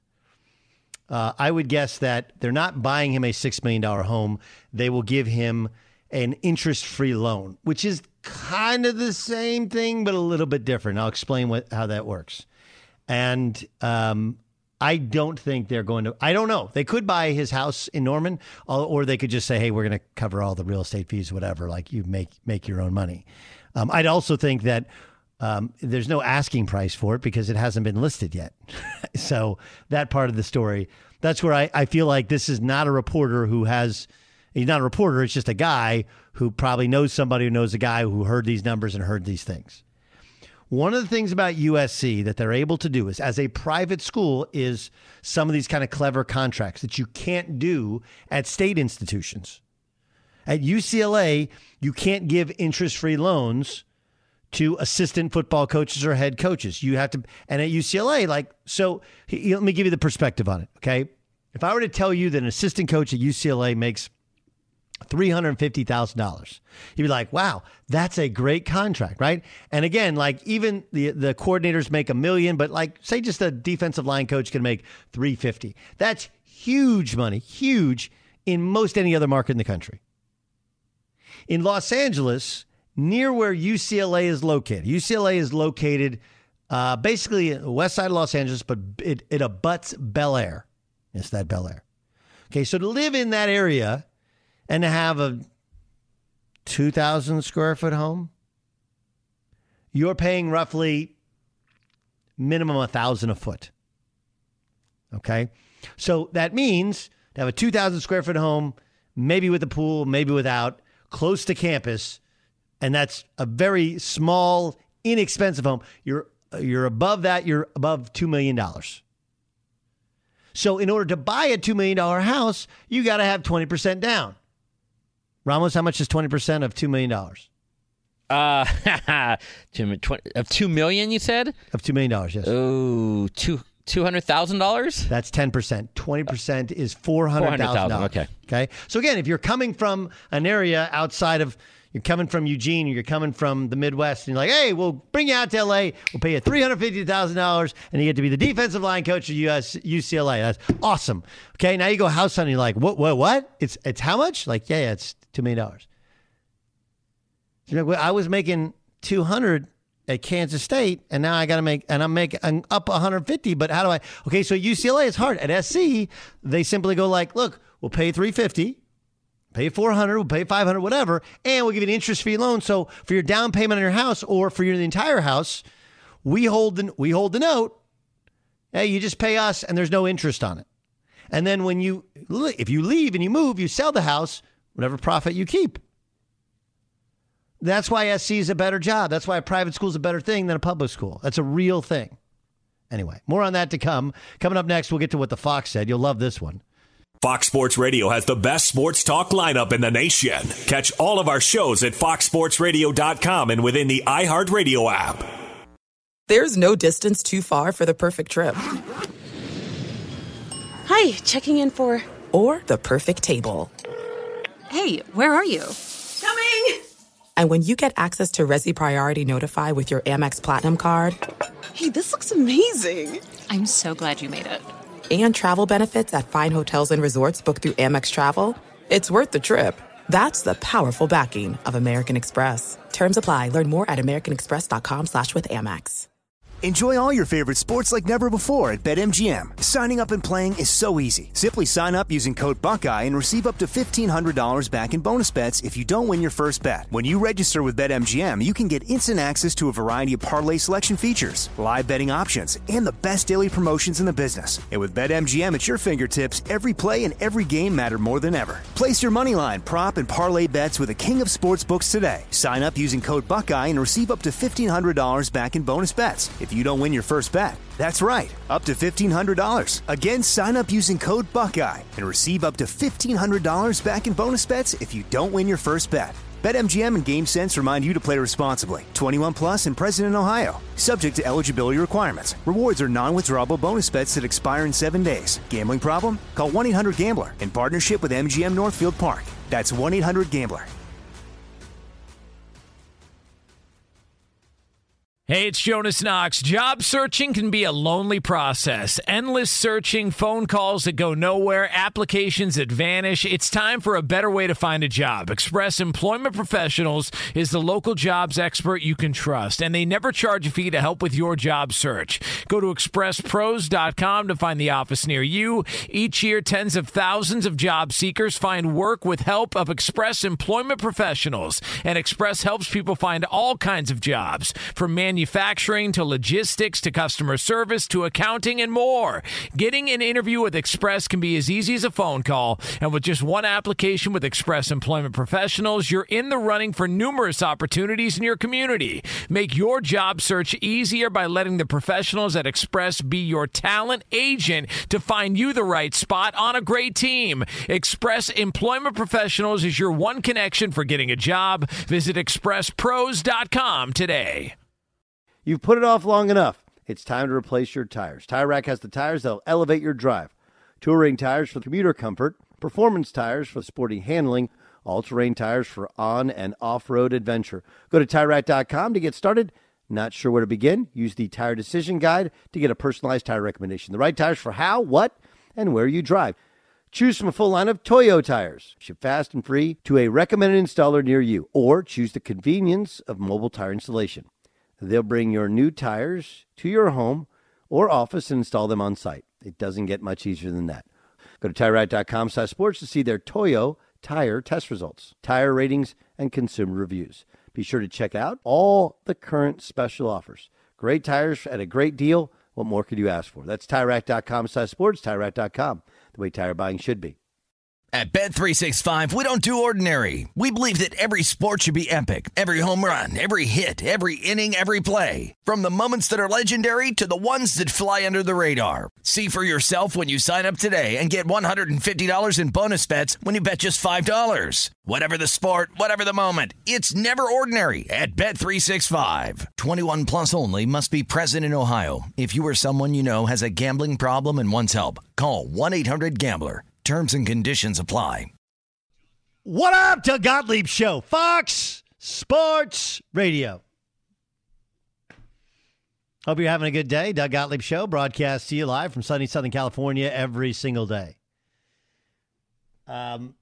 I would guess that they're not buying him a $6 million home. They will give him an interest-free loan, which is kind of the same thing, but a little bit different. I'll explain how that works. And I don't think they're going to – I don't know. They could buy his house in Norman, or they could just say, hey, we're going to cover all the real estate fees, whatever, like you make your own money. I'd also think that there's no asking price for it because it hasn't been listed yet. So that part of the story, that's where I feel like this is not a reporter who has – he's not a reporter. It's just a guy who probably knows somebody who knows a guy who heard these numbers and heard these things. One of the things about USC that they're able to do is, as a private school, is some of these kind of clever contracts that you can't do at state institutions. At UCLA, you can't give interest-free loans to assistant football coaches or head coaches. You have to, and at UCLA, let me give you the perspective on it, okay? If I were to tell you that an assistant coach at UCLA makes $350,000, you'd be like, wow, that's a great contract, right? And again, like even the coordinators make $1 million, but like say just a defensive line coach can make $350,000. That's huge money, huge in most any other market in the country. In Los Angeles, near where UCLA is located, basically the west side of Los Angeles, but it abuts Bel Air. It's that Bel Air. Okay, so to live in that area and to have a 2,000 square foot home, you're paying roughly minimum $1,000 a foot. Okay, so that means to have a 2,000 square foot home, maybe with a pool, maybe without, close to campus, and that's a very small, inexpensive home. You're above that. You're above $2 million. So in order to buy a $2 million house, you got to have 20% down. Ramos, how much is 20% of $2 million? Of $2 million, you said? Of $2 million, yes. Oh, $200,000? That's 10%. 20% is $400,000. Okay. Okay. So again, if you're coming from an area outside of, You're coming from Eugene, or you're coming from the Midwest, and you're like, hey, we'll bring you out to L.A., we'll pay you $350,000, and you get to be the defensive line coach of UCLA. That's awesome. Okay, now you go house hunting, you're like, what? It's how much? Like, yeah, it's $2 million. You know, I was making $200 at Kansas State, and now I'm up 150, but how do I? Okay, so UCLA, it's hard. At SC, they simply go like, look, we'll pay $350. Pay $400, we'll pay $500, whatever, and we'll give you an interest-free loan. So for your down payment on your house, or for the entire house, we hold the note. Hey, you just pay us, and there's no interest on it. And then if you leave and you move, you sell the house, whatever profit you keep. That's why SC is a better job. That's why a private school is a better thing than a public school. That's a real thing. Anyway, more on that to come. Coming up next, we'll get to what the Fox said. You'll love this one. Fox Sports Radio has the best sports talk lineup in the nation. Catch all of our shows at foxsportsradio.com and within the iHeartRadio app. There's no distance too far for the perfect trip. Hi, checking in for... Or the perfect table. Hey, where are you? Coming! And when you get access to Resi Priority Notify with your Amex Platinum card... Hey, this looks amazing! I'm so glad you made it. And travel benefits at fine hotels and resorts booked through Amex Travel, it's worth the trip. That's the powerful backing of American Express. Terms apply. Learn more at americanexpress.com/withAmex. Enjoy all your favorite sports like never before at BetMGM. Signing up and playing is so easy. Simply sign up using code Buckeye and receive up to $1,500 back in bonus bets if you don't win your first bet. When you register with BetMGM, you can get instant access to a variety of parlay selection features, live betting options, and the best daily promotions in the business. And with BetMGM at your fingertips, every play and every game matter more than ever. Place your moneyline, prop, and parlay bets with the king of sportsbooks today. Sign up using code Buckeye and receive up to $1,500 back in bonus bets if you don't win your first bet. That's right, up to $1,500. Again, sign up using code Buckeye and receive up to $1,500 back in bonus bets if you don't win your first bet. BetMGM and GameSense remind you to play responsibly. 21 plus and present in Ohio. Subject to eligibility requirements. Rewards are non-withdrawable bonus bets that expire in 7 days. Gambling problem? Call 1-800-GAMBLER in partnership with MGM Northfield Park. That's 1-800-GAMBLER. Hey, it's Jonas Knox. Job searching can be a lonely process. Endless searching, phone calls that go nowhere, applications that vanish. It's time for a better way to find a job. Express Employment Professionals is the local jobs expert you can trust, and they never charge a fee to help with your job search. Go to expresspros.com to find the office near you. Each year, tens of thousands of job seekers find work with help of Express Employment Professionals, and Express helps people find all kinds of jobs, from manufacturing to logistics to customer service to accounting and more. Getting an interview with Express can be as easy as a phone call, and with just one application with Express Employment Professionals, you're in the running for numerous opportunities in your community. Make your job search easier by letting the professionals at Express be your talent agent to find you the right spot on a great team. Express Employment Professionals is your one connection for getting a job. Visit expresspros.com today. You've put it off long enough. It's time to replace your tires. Tire Rack has the tires that'll elevate your drive. Touring tires for commuter comfort, performance tires for sporty handling, all-terrain tires for on- and off-road adventure. Go to TireRack.com to get started. Not sure where to begin? Use the Tire Decision Guide to get a personalized tire recommendation. The right tires for how, what, and where you drive. Choose from a full line of Toyo tires. Ship fast and free to a recommended installer near you. Or choose the convenience of mobile tire installation. They'll bring your new tires to your home or office and install them on site. It doesn't get much easier than that. Go to TireRack.com/sports to see their Toyo tire test results, tire ratings, and consumer reviews. Be sure to check out all the current special offers. Great tires at a great deal. What more could you ask for? That's TireRack.com/sports, TireRack.com, the way tire buying should be. At Bet365, we don't do ordinary. We believe that every sport should be epic. Every home run, every hit, every inning, every play. From the moments that are legendary to the ones that fly under the radar. See for yourself when you sign up today and get $150 in bonus bets when you bet just $5. Whatever the sport, whatever the moment, it's never ordinary at Bet365. 21 plus only. Must be present in Ohio. If you or someone you know has a gambling problem and wants help, call 1-800-GAMBLER. Terms and conditions apply. What up, Doug Gottlieb Show? Fox Sports Radio. Hope you're having a good day. Doug Gottlieb Show broadcasts to you live from sunny Southern California every single day. I'm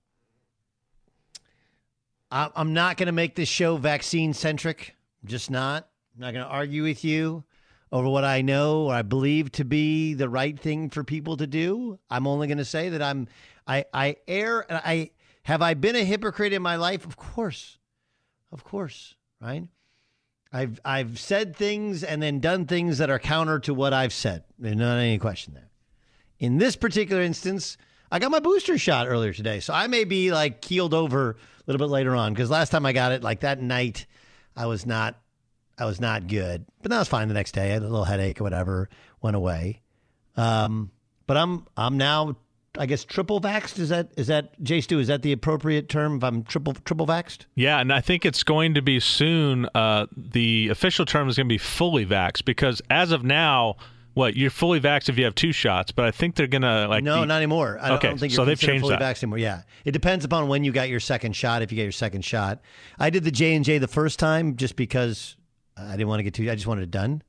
not going to make this show vaccine-centric. I'm just not. I'm not going to argue with you over what I know or I believe to be the right thing for people to do. I'm only going to say that I err. Have I been a hypocrite in my life? Of course, right? I've said things and then done things that are counter to what I've said. There's not any question there. In this particular instance, I got my booster shot earlier today, so I may be like keeled over a little bit later on because last time I got it, like that night, I was not good. But that was fine the next day. I had a little headache or whatever, went away. But I'm now, I guess, triple vaxxed. Is that Jay Stu? Is that the appropriate term if I'm triple vaxxed? Yeah, and I think it's going to be soon. The official term is going to be fully vaxxed because as of now, you're fully vaxxed if you have 2 shots, but I think they're going to No, not anymore. I don't think you're they've changed fully that. vaxxed anymore. Yeah, it depends upon when you got your second shot. If you get your second shot, I did the J&J the first time just because I didn't want to get too. I just wanted it done.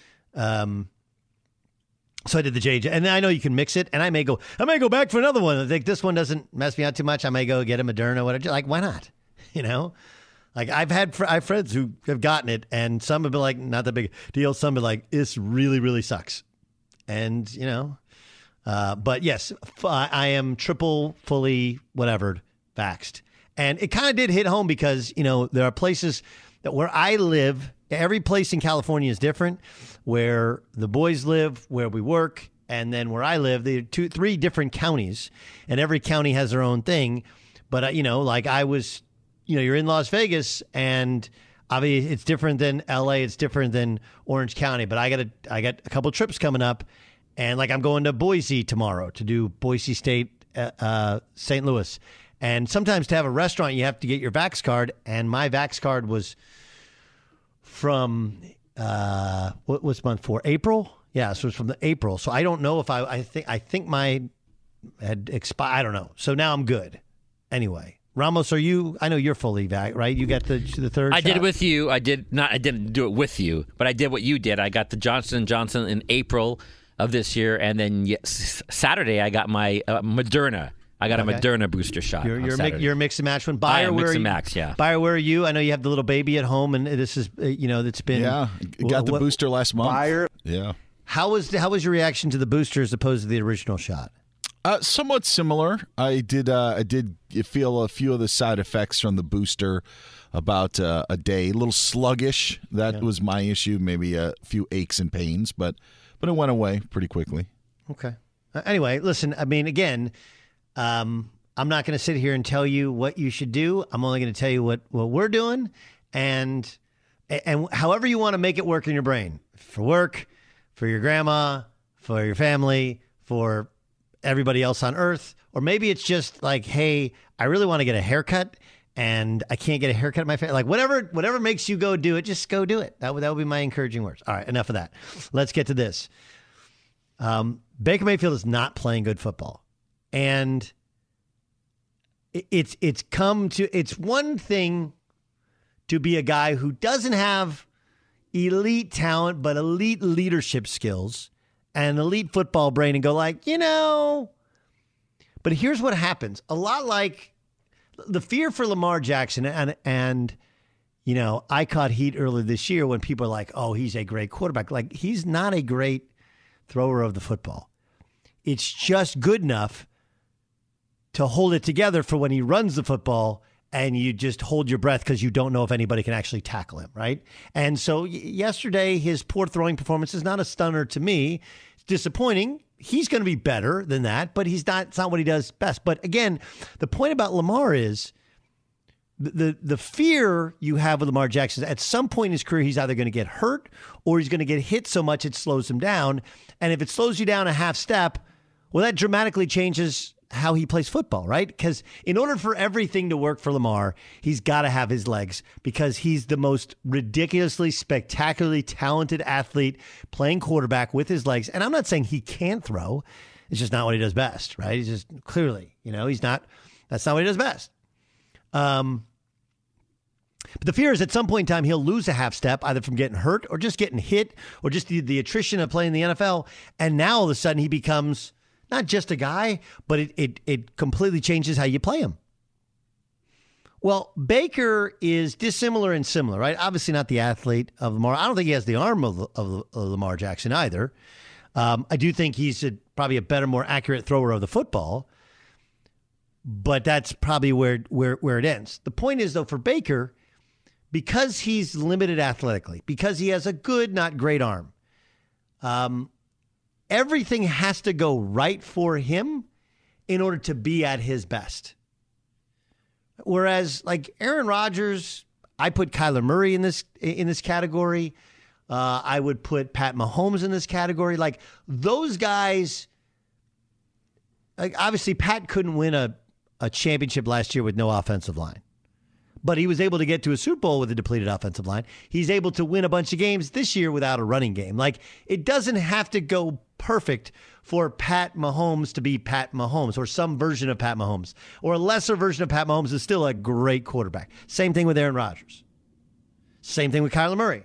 So I did the J&J, and I know you can mix it. And I may go back for another one. I think this one doesn't mess me out too much. I may go get a Moderna, whatever. Like, why not? Like I have friends who have gotten it, and some have been like, not that big a deal. Some have been like, this really, really sucks. And but yes, I am triple, fully, whatever, vaxxed. And it kind of did hit home because there are places that where I live. Every place in California is different. Where the boys live, where we work, and then where I live, there are 3 different counties, and every county has their own thing. But like I was, you're in Las Vegas, and obviously it's different than L.A. It's different than Orange County. But I got a couple trips coming up, and like I'm going to Boise tomorrow to do Boise State, St. Louis, and sometimes to have a restaurant you have to get your Vax card, and my Vax card was from. What was month for? April? Yeah, so it's from the April. So I don't know if I think my had expired. I don't know. So now I'm good. Anyway, Ramos, I know you're fully vax, right? You got the third shot? I did it with you. I didn't do it with you, but I did what you did. I got the Johnson & Johnson in April of this year, and then Saturday I got my Moderna. I got a Moderna booster shot. You're a mix and match one. Buyer, mix and match, yeah. Buyer, where are you? I know you have the little baby at home, and this is it's been got the booster last month. Buyer, yeah. How was your reaction to the booster as opposed to the original shot? Somewhat similar. I did feel a few of the side effects from the booster about a day. A little sluggish. That was my issue. Maybe a few aches and pains, but it went away pretty quickly. Okay. Anyway, listen. I mean, again. I'm not going to sit here and tell you what you should do. I'm only going to tell you what we're doing, and however you want to make it work in your brain, for work, for your grandma, for your family, for everybody else on earth, or maybe it's just like, hey, I really want to get a haircut, and I can't get a haircut at my family. Like whatever makes you go do it, just go do it. That would be my encouraging words. All right, enough of that. Let's get to this. Baker Mayfield is not playing good football. And it's one thing to be a guy who doesn't have elite talent, but elite leadership skills and elite football brain and go like, but here's what happens. A lot like the fear for Lamar Jackson and I caught heat earlier this year when people are like, oh, he's a great quarterback. Like, he's not a great thrower of the football. It's just good enough to hold it together for when he runs the football and you just hold your breath because you don't know if anybody can actually tackle him, right? And so yesterday, his poor throwing performance is not a stunner to me. It's disappointing. He's going to be better than that, but it's not what he does best. But again, the point about Lamar is the fear you have with Lamar Jackson is at some point in his career, he's either going to get hurt or he's going to get hit so much it slows him down. And if it slows you down a half step, well, that dramatically changes how he plays football, right? Because in order for everything to work for Lamar, he's got to have his legs because he's the most ridiculously, spectacularly talented athlete playing quarterback with his legs. And I'm not saying he can't throw. It's just not what he does best, right? He's just clearly, that's not what he does best. But the fear is at some point in time, he'll lose a half step, either from getting hurt or just getting hit or just the attrition of playing the NFL. And now all of a sudden he becomes not just a guy, but it completely changes how you play him. Well, Baker is dissimilar and similar, right? Obviously not the athlete of Lamar. I don't think he has the arm of Lamar Jackson either. I do think he's probably a better, more accurate thrower of the football. But that's probably where it ends. The point is, though, for Baker, because he's limited athletically, because he has a good, not great arm, everything has to go right for him in order to be at his best. Whereas, like Aaron Rodgers, I put Kyler Murray in this category. I would put Pat Mahomes in this category. Like those guys, like obviously Pat couldn't win a championship last year with no offensive line. But he was able to get to a Super Bowl with a depleted offensive line. He's able to win a bunch of games this year without a running game. Like, it doesn't have to go perfect for Pat Mahomes to be Pat Mahomes or some version of Pat Mahomes. Or a lesser version of Pat Mahomes is still a great quarterback. Same thing with Aaron Rodgers. Same thing with Kyler Murray.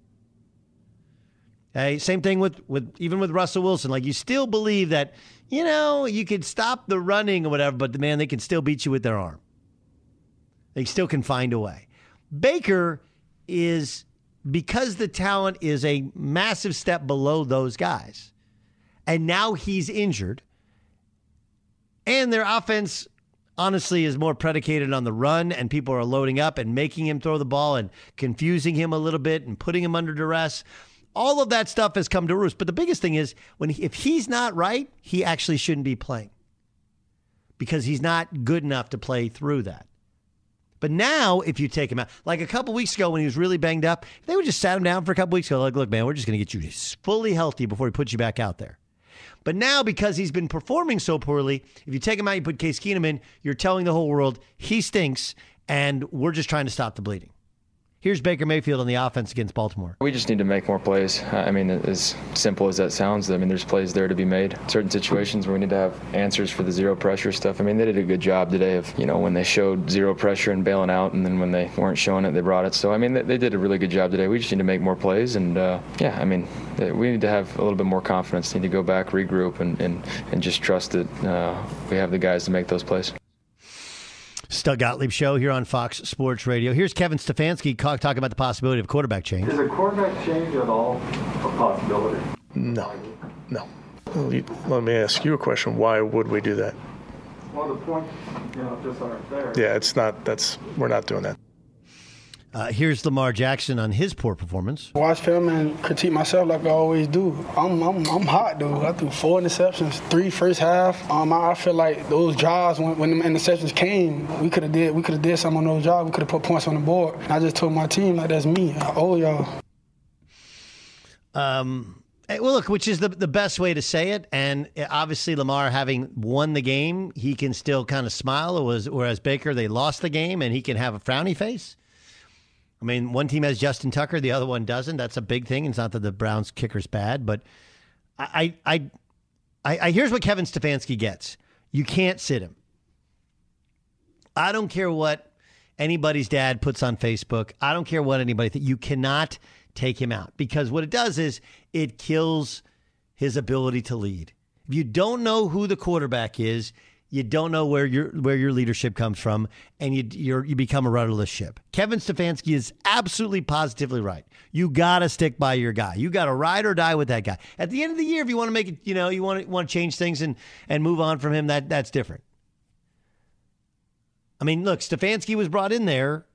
Hey, same thing with even with Russell Wilson. Like, you still believe that, you could stop the running or whatever, but they can still beat you with their arm. They still can find a way. Baker is, because the talent is a massive step below those guys, and now he's injured, and their offense, honestly, is more predicated on the run, and people are loading up and making him throw the ball and confusing him a little bit and putting him under duress. All of that stuff has come to roost. But the biggest thing is, if he's not right, he actually shouldn't be playing because he's not good enough to play through that. But now, if you take him out, like a couple weeks ago when he was really banged up, they would just sat him down for a couple weeks ago. Like, look, man, we're just going to get you fully healthy before we put you back out there. But now, because he's been performing so poorly, if you take him out, you put Case Keenum in, you're telling the whole world he stinks, and we're just trying to stop the bleeding. Here's Baker Mayfield on the offense against Baltimore. We just need to make more plays. As simple as that sounds, there's plays there to be made. Certain situations where we need to have answers for the zero pressure stuff. They did a good job today of, when they showed zero pressure and bailing out, and then when they weren't showing it, they brought it. So, they did a really good job today. We just need to make more plays, and, we need to have a little bit more confidence. Need to go back, regroup, and just trust that we have the guys to make those plays. Doug Gottlieb Show here on Fox Sports Radio. Here's Kevin Stefanski talking about the possibility of quarterback change. Is a quarterback change at all a possibility? No. Let me ask you a question. Why would we do that? Well, the points, just aren't there. Yeah, we're not doing that. Here's Lamar Jackson on his poor performance. Watch film and critique myself like I always do. I'm hot, dude. I threw 4 interceptions, 3 first half. I feel like those drives when the interceptions came, we could have did something on those drives. We could have put points on the board. And I just told my team like that's me. I owe y'all. Well, look, which is the best way to say it. And obviously, Lamar having won the game, he can still kind of smile. Whereas Baker, they lost the game, and he can have a frowny face. One team has Justin Tucker, the other one doesn't. That's a big thing. It's not that the Browns kicker's bad, but I here's what Kevin Stefanski gets. You can't sit him. I don't care what anybody's dad puts on Facebook. I don't care what anybody thinks. You cannot take him out because what it does is it kills his ability to lead. If you don't know who the quarterback is, you don't know where your leadership comes from, and you become a rudderless ship. Kevin Stefanski is absolutely positively right. You got to stick by your guy. You got to ride or die with that guy. At the end of the year, if you want to make it, you want to change things and move on from him, that's different. Look, Stefanski was brought in there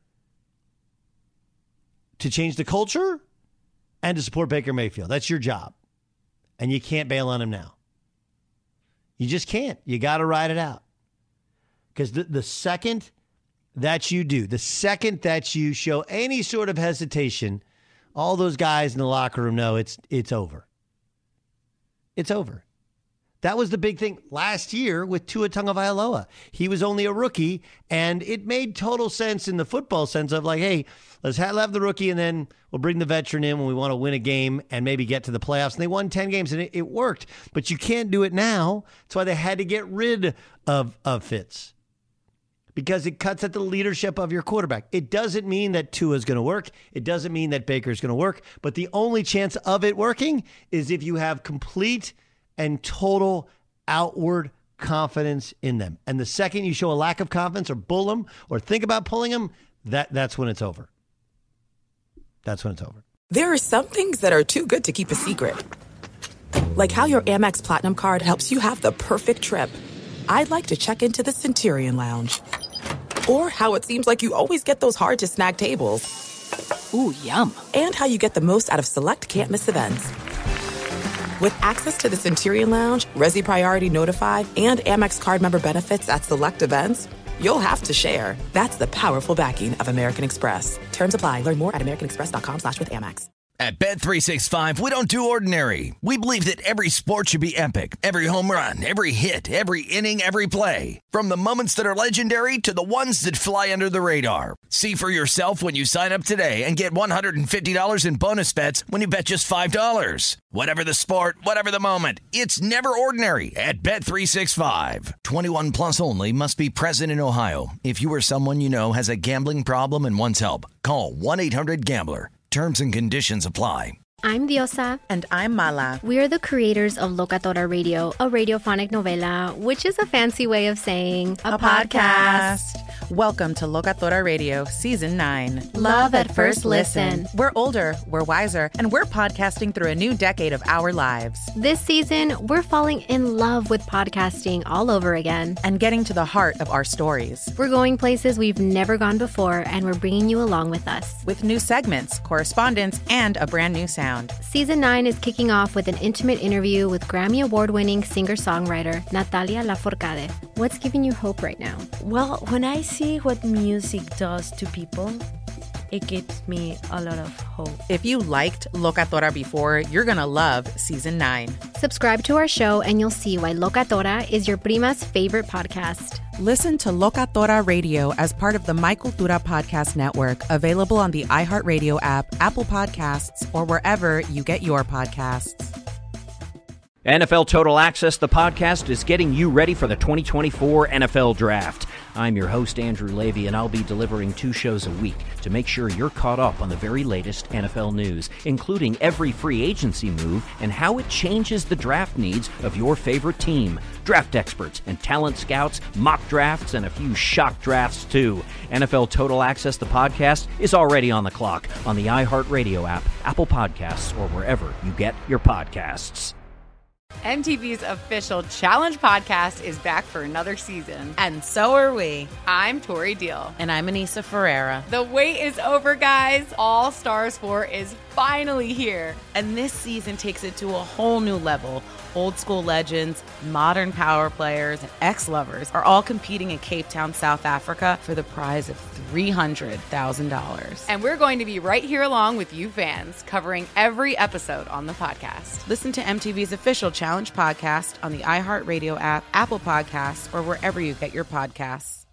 to change the culture and to support Baker Mayfield. That's your job, and you can't bail on him now. You just can't. You got to ride it out. Because the second that you do, the second that you show any sort of hesitation, all those guys in the locker room know it's over. It's over. That was the big thing last year with Tua Tagovailoa. He was only a rookie, and it made total sense in the football sense of like, hey, let's have the rookie, and then we'll bring the veteran in when we want to win a game and maybe get to the playoffs. And they won 10 games, and it worked. But you can't do it now. That's why they had to get rid of Fitz. because it cuts at the leadership of your quarterback. It doesn't mean that Tua is going to work. It doesn't mean that Baker is going to work. But the only chance of it working is if you have complete and total outward confidence in them. And the second you show a lack of confidence or bull them or think about pulling them, that's when it's over. That's when it's over. There are some things that are too good to keep a secret. Like how your Amex Platinum card helps you have the perfect trip. I'd like to check into the Centurion Lounge. Or how it seems like you always get those hard-to-snag tables. Ooh, yum. And how you get the most out of select can't-miss events. With access to the Centurion Lounge, Resi Priority Notified, and Amex card member benefits at select events, you'll have to share. That's the powerful backing of American Express. Terms apply. Learn more at americanexpress.com/withAmex. At Bet365, we don't do ordinary. We believe that every sport should be epic. Every home run, every hit, every inning, every play. From the moments that are legendary to the ones that fly under the radar. See for yourself when you sign up today and get $150 in bonus bets when you bet just $5. Whatever the sport, whatever the moment, it's never ordinary at Bet365. 21 plus only. Must be present in Ohio. If you or someone you know has a gambling problem and wants help, call 1-800-GAMBLER. Terms and conditions apply. I'm Diosa. And I'm Mala. We are the creators of Locatora Radio, a radiophonic novela, which is a fancy way of saying a podcast. Welcome to Locatora Radio, Season 9. Love at first listen. We're older, we're wiser, and we're podcasting through a new decade of our lives. This season, we're falling in love with podcasting all over again. And getting to the heart of our stories. We're going places we've never gone before, and we're bringing you along with us. With new segments, correspondence, and a brand new sound. Season 9 is kicking off with an intimate interview with Grammy Award-winning singer-songwriter Natalia Lafourcade. What's giving you hope right now? Well, when I see what music does to people, it gives me a lot of hope. If you liked Locatora before, you're going to love Season 9. Subscribe to our show and you'll see why Locatora is your prima's favorite podcast. Listen to Locatora Radio as part of the My Cultura Podcast Network, available on the iHeartRadio app, Apple Podcasts, or wherever you get your podcasts. NFL Total Access, the podcast, is getting you ready for the 2024 NFL Draft. I'm your host, Andrew Levy, and I'll be delivering 2 shows a week to make sure you're caught up on the very latest NFL news, including every free agency move and how it changes the draft needs of your favorite team. Draft experts and talent scouts, mock drafts, and a few shock drafts, too. NFL Total Access, the podcast, is already on the clock on the iHeartRadio app, Apple Podcasts, or wherever you get your podcasts. MTV's official Challenge podcast is back for another season. And so are we. I'm Tori Deal. And I'm Anissa Ferreira. The wait is over, guys. All Stars 4 is finally here. And this season takes it to a whole new level. Old school legends, modern power players, and ex-lovers are all competing in Cape Town, South Africa for the prize of $300,000. And we're going to be right here along with you fans, covering every episode on the podcast. Listen to MTV's official Challenge podcast on the iHeartRadio app, Apple Podcasts, or wherever you get your podcasts.